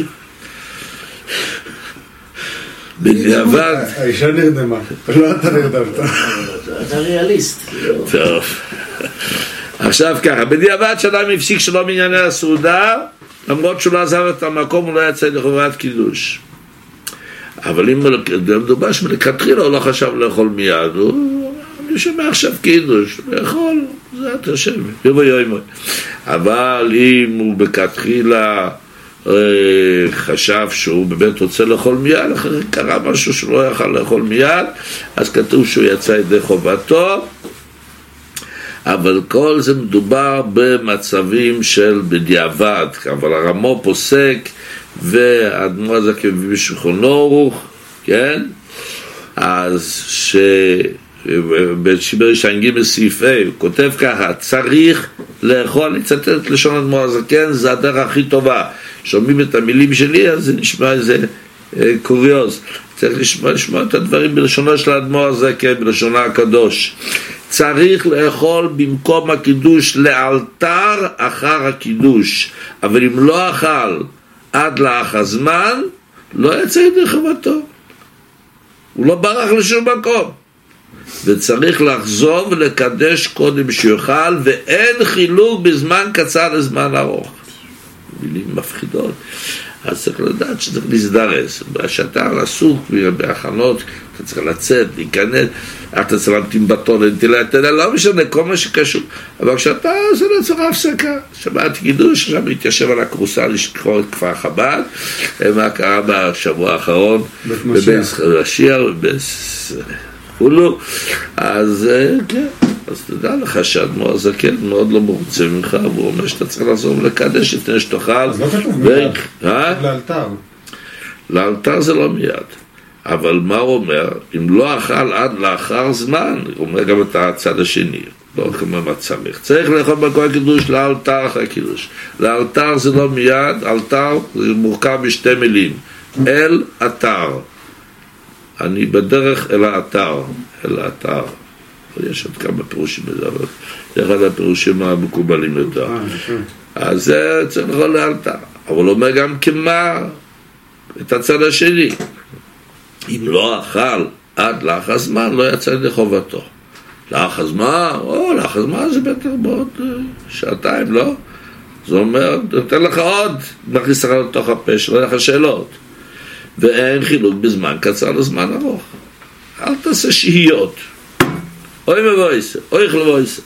בדיעבד. האישה נרדמה, לא אתה נרדמת. אתה ריאליסט. טוב. עכשיו ככה, בדיעבד שאדם הפסיק שלא בענייני הסעודה, למרות שהוא לא עזב את המקום, הוא לא יצא לחובת קידוש. אבל אם מדובר שמלכתחילה הוא לא חשב לאכול מיד, אני שומע עכשיו קידוש, לאכול, זה את השם, אבל אם הוא בכתחילה חשב שהוא באמת רוצה לאכול מיד, אחרי קרה משהו שהוא לא יכל לאכול מיד, אז כתוב שהוא יצא ידי חובתו, אבל כל זה מדובר במצבים של בדיעבד, אבל הרמו פוסק, והאדמו"ר הזקן מביא בשולחן ערוך, כן? אז בשיבר ש"ג סעיף A הוא כותב ככה, צריך לאכול, לצטט את לשון האדמו"ר הזקן, זה הדרך הכי טובה. שומעים את המילים שלי, אז זה נשמע איזה קוריוז. צריך לשמוע את הדברים בלשונו של האדמו"ר הזקן, בלשונו הקדוש. צריך לאכול במקום הקידוש לאלתר אחר הקידוש, אבל אם לא אכל עד לאח הזמן, לא יצא ידי חובתו. הוא לא ברח לשום מקום. וצריך לחזור ולקדש קודם שיוכל, ואין חילוק בזמן קצר לזמן ארוך. מילים מפחידות. אז צריך לדעת שצריך להזדרז. כשאתה עסוק בהכנות, אתה צריך לצאת, להיכנס, אתה צריך להמתין בתור, לא משנה, כל מה שקשור. אבל כשאתה עושה לעצמך הפסקה, שמעתי קידוש, עכשיו להתיישב על הכרוסה, לשכור את כפר חב"ד, מה קרה בשבוע האחרון, בבית השיר, וכולו. אז כן, אז תדע לך שהאדמו"ר הזקן מאוד לא מרוצה ממך, והוא אומר שאתה צריך לחזור ולקדש לפני שתאכל. אז לא כתוב מיד, לאלתר. לאלתר זה לא מיד. אבל מה הוא אומר? אם לא אכל עד לאחר זמן, הוא אומר גם את הצד השני, לא כמו מה צריך לאכול במקום הקידוש לאלתר אחרי הקידוש. לאלתר זה לא מיד, אלתר זה מורכב בשתי מילים, אל אתר. אני בדרך אל האתר, אל האתר. יש עוד כמה פירושים בזה, אבל זה אחד הפירושים המקובלים יותר. אז זה צריך לאכול לאלתר. אבל הוא אומר גם כמה את הצד השני. אם לא אכל עד לאח הזמן, לא יצא ידי חובתו. לאח הזמן, לאח הזמן זה בטח בעוד שעתיים, לא? זה אומר, נותן לך עוד, נכניס לך לתוך הפה, שלא יהיה לך שאלות. ואין חילוק בזמן קצר לזמן ארוך. אל תעשה שהיות. אוי מבויסה, אוי חלבויסה.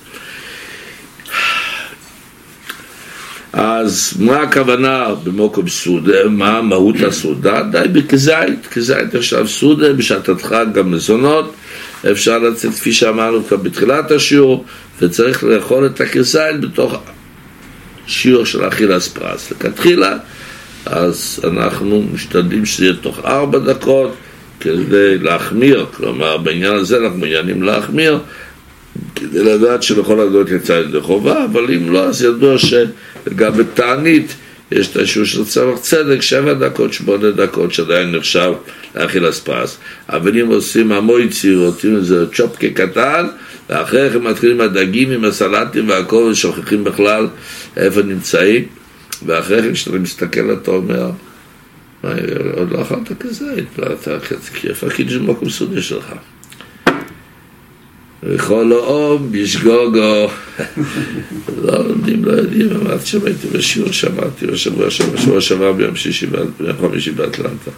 אז מה הכוונה במוקם סעודה? מה מהות הסעודה? די בכזית, כזית עכשיו סעודה, בשעת הדחק גם מזונות, אפשר לצאת כפי שאמרנו כאן בתחילת השיעור, וצריך לאכול את הכזית בתוך שיעור של אכילת פרס. לכתחילה, אז אנחנו משתדלים שזה יהיה תוך 4 דקות, כדי להחמיר, כלומר בעניין הזה אנחנו מעוניינים להחמיר, כדי לדעת שלכל הדעות יצא ידי חובה, אבל אם לא, אז ידוע שגם בתענית יש את השיעור של צמח צדק, 7 דקות, 8 דקות, שעדיין נחשב לאכילת פרס. אבל אם עושים המויצי, עושים איזה צ'ופקה קטן, ואחרי כן מתחילים הדגים עם הסלטים והכל, ושוכחים בכלל איפה נמצאים, ואחרי כן כשאתה מסתכל אתה אומר, עוד לא אכלת כזה, איפה הקידוש במקום סעודה שלך? וכל האום בשגוגו. לא יודעים, אמרתי שמעתי בשיעור, שמעתי בשבוע שעבר ביום חמישי באטלנטה.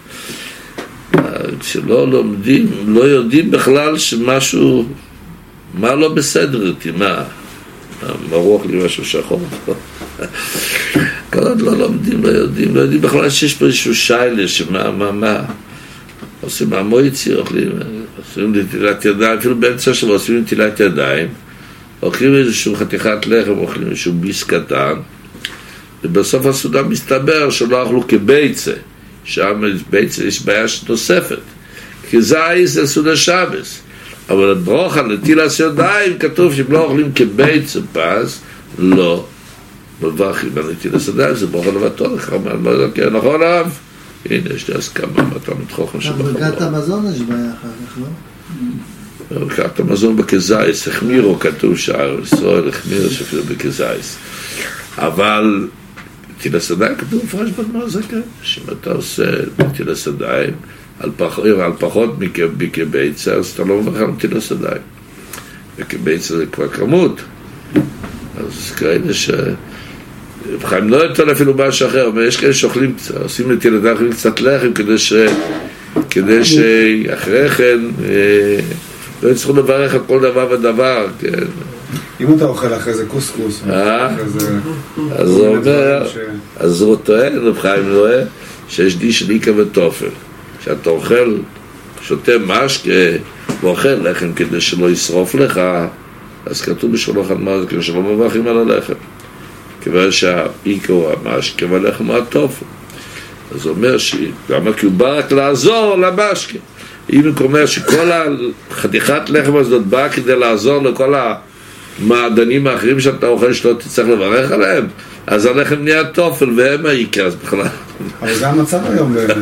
כשלא לומדים, לא יודעים בכלל שמשהו, מה לא בסדר איתי, מה מרוח לי משהו שחור. כל עוד לא לומדים, לא יודעים בכלל שיש פה איזשהו שיילה, מה עושים מהמויצי, עושים נטילת ידיים, אפילו באמצע שלו עושים נטילת ידיים, אוכלים איזשהו חתיכת לחם, אוכלים איזשהו ביס קטן, ובסוף הסעודה מסתבר שלא אכלו כביצה, שם ביצה יש בעיה נוספת, כי זה סעודה שבס, אבל ברוך הנטילת ידיים כתוב שאם לא אוכלים כבית פס, לא מברכים בנטילת ידיים, זה ברוך לבטו לך, נכון אב? הנה יש לי הסכמה, אתה מתחוכם שבחר. ברכת המזון יש בעיה אחר כך, לא? ברכת המזון בכזייס, החמירו כתוב שער ישראל, החמירו שאפילו בכזייס. אבל נטילת ידיים כתוב מפרש בגמרא זקן, שאם אתה עושה נטילת ידיים על פחות מכביצה, אז אתה לא מברך על נטילת ידיים. וכביצה זה כבר כמות. אז כאלה חיים לא יותר אפילו משהו אחר, אבל יש כאלה שאוכלים, עושים נטילת ידיים, אוכלים קצת לחם כדי שאחרי כן לא יצטרכו לברך על כל דבר ודבר, כן. אם אתה אוכל אחרי זה קוסקוס, אז הוא אומר, אז הוא טוען, חיים רואה, שיש דיש ליקה וטופל. שאתה אוכל, שותה משקה, ואוכל לחם כדי שלא ישרוף לך, אז כתוב בשולחן ערוך זה כדי שלא מברכים על הלחם. כיוון שהעיקר המשקה והלחם הוא הטופל. אז הוא אומר למה? כי הוא בא רק לעזור למשקה. אם הוא אומר שכל החתיכת לחם הזאת באה כדי לעזור לכל המעדנים האחרים שאתה אוכל שלא תצטרך לברך עליהם, אז הלחם נהיה טופל והם העיקר, אז בכלל. אבל זה המצב היום באמת.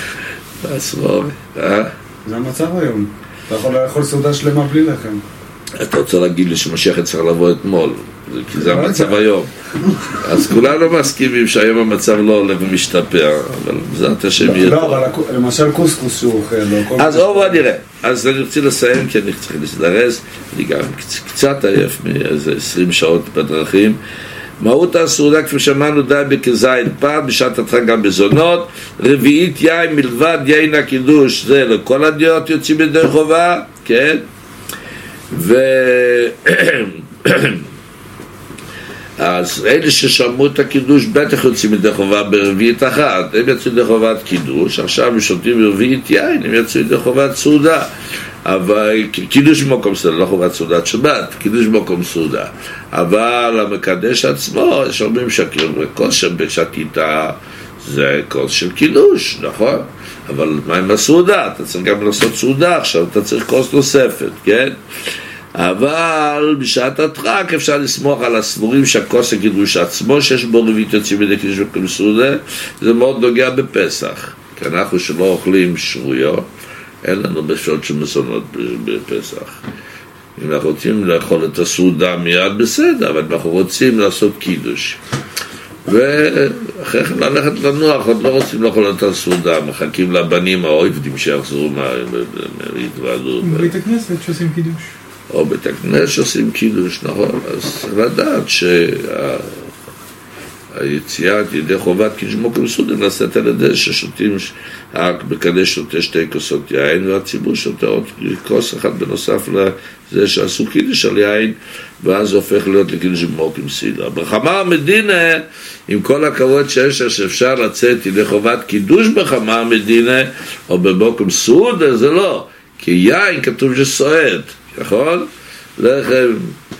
זה המצב היום. אתה יכול לאכול סעודה שלמה בלי לחם. אתה רוצה להגיד לי שמשיח צריך לבוא אתמול, כי זה המצב היום. אז כולנו מסכימים שהיום המצב לא עולה ומשתפר, אבל זה אתה שם יהיה טוב. לא, אבל למשל קוסקוס שהוא אוכל. אז בוא נראה. אז אני רוצה לסיים, כי אני צריך להזדרז. אני גם קצת עייף מאיזה 20 שעות בדרכים. מהות הסעודה כפי שמענו די בכזין פעם, בשעת הדחק גם בזונות. רביעית יין מלבד יין הקידוש, זה לכל הדעות יוצאים ידי חובה, כן? אז אלה ששמעו את הקידוש בטח יוצאים ידי חובה ברביעית אחת, הם יצאו ידי חובת קידוש, עכשיו הם שותים ברביעית יין, הם יצאו ידי חובת סעודה. אבל קידוש במקום סעודה, לא חובת סעודת שבת, קידוש במקום סעודה. אבל המקדש עצמו, יש הרבה שקרים, כוס שבשתית זה כוס של קידוש, נכון? אבל מה עם הסעודה? אתה צריך גם לעשות סעודה, עכשיו אתה צריך כוס נוספת, כן? אבל בשעת הדחק אפשר לסמוך על הסבורים שהכוס הקידוש עצמו, שיש בו רביעית יוצאים ידי קידוש במקום סעודה, זה מאוד נוגע בפסח. כי אנחנו שלא אוכלים שרויה, אין לנו בשעות של מזונות בפסח. אם אנחנו רוצים לאכול את הסעודה מיד בסדר, אבל אנחנו רוצים לעשות קידוש. ואחרי כן ללכת לנוח, עוד לא רוצים לאכול את הסעודה, מחכים לבנים האויבדים שיחזרו מהתוועדות. בבית הכנסת שעושים קידוש. או בית הכנסת שעושים קידוש, נכון. אז לדעת היציאת ידי חובת קידוש במקום סעודה נעשית על ידי ששותים מקדש שותה 2 כוסות יין, והציבור שותה עוד כוס אחת בנוסף לזה שעשו קידוש על יין, ואז הופך להיות לקידוש במקום סעודה. בחמה המדינה, עם כל הכבוד שאפשר לצאת ידי חובת קידוש בחמה המדינה או במקום סעודה, זה לא, כי יין כתוב שסועד, נכון? לחם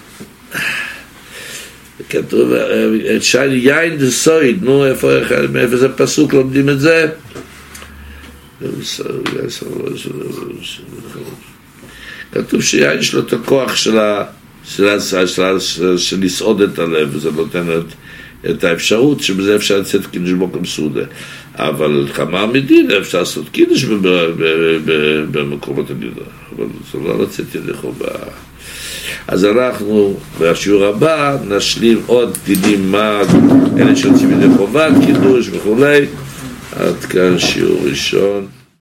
כתוב, יין זה סועד, נו, מאיפה זה פסוק, לומדים את זה? כתוב שיין יש לו את הכוח של לסעוד את הלב, וזה נותן את האפשרות שבזה אפשר לצאת קידוש במקום סעודה. אבל חמה המדינה אפשר לעשות קידוש במקומות המדינה, אבל זה לא לצאת ידי חובה. אז אנחנו בשיעור הבא נשלים עוד דינים מה אלה שיוצאים ידי חובת קידוש וכולי. עד כאן שיעור ראשון.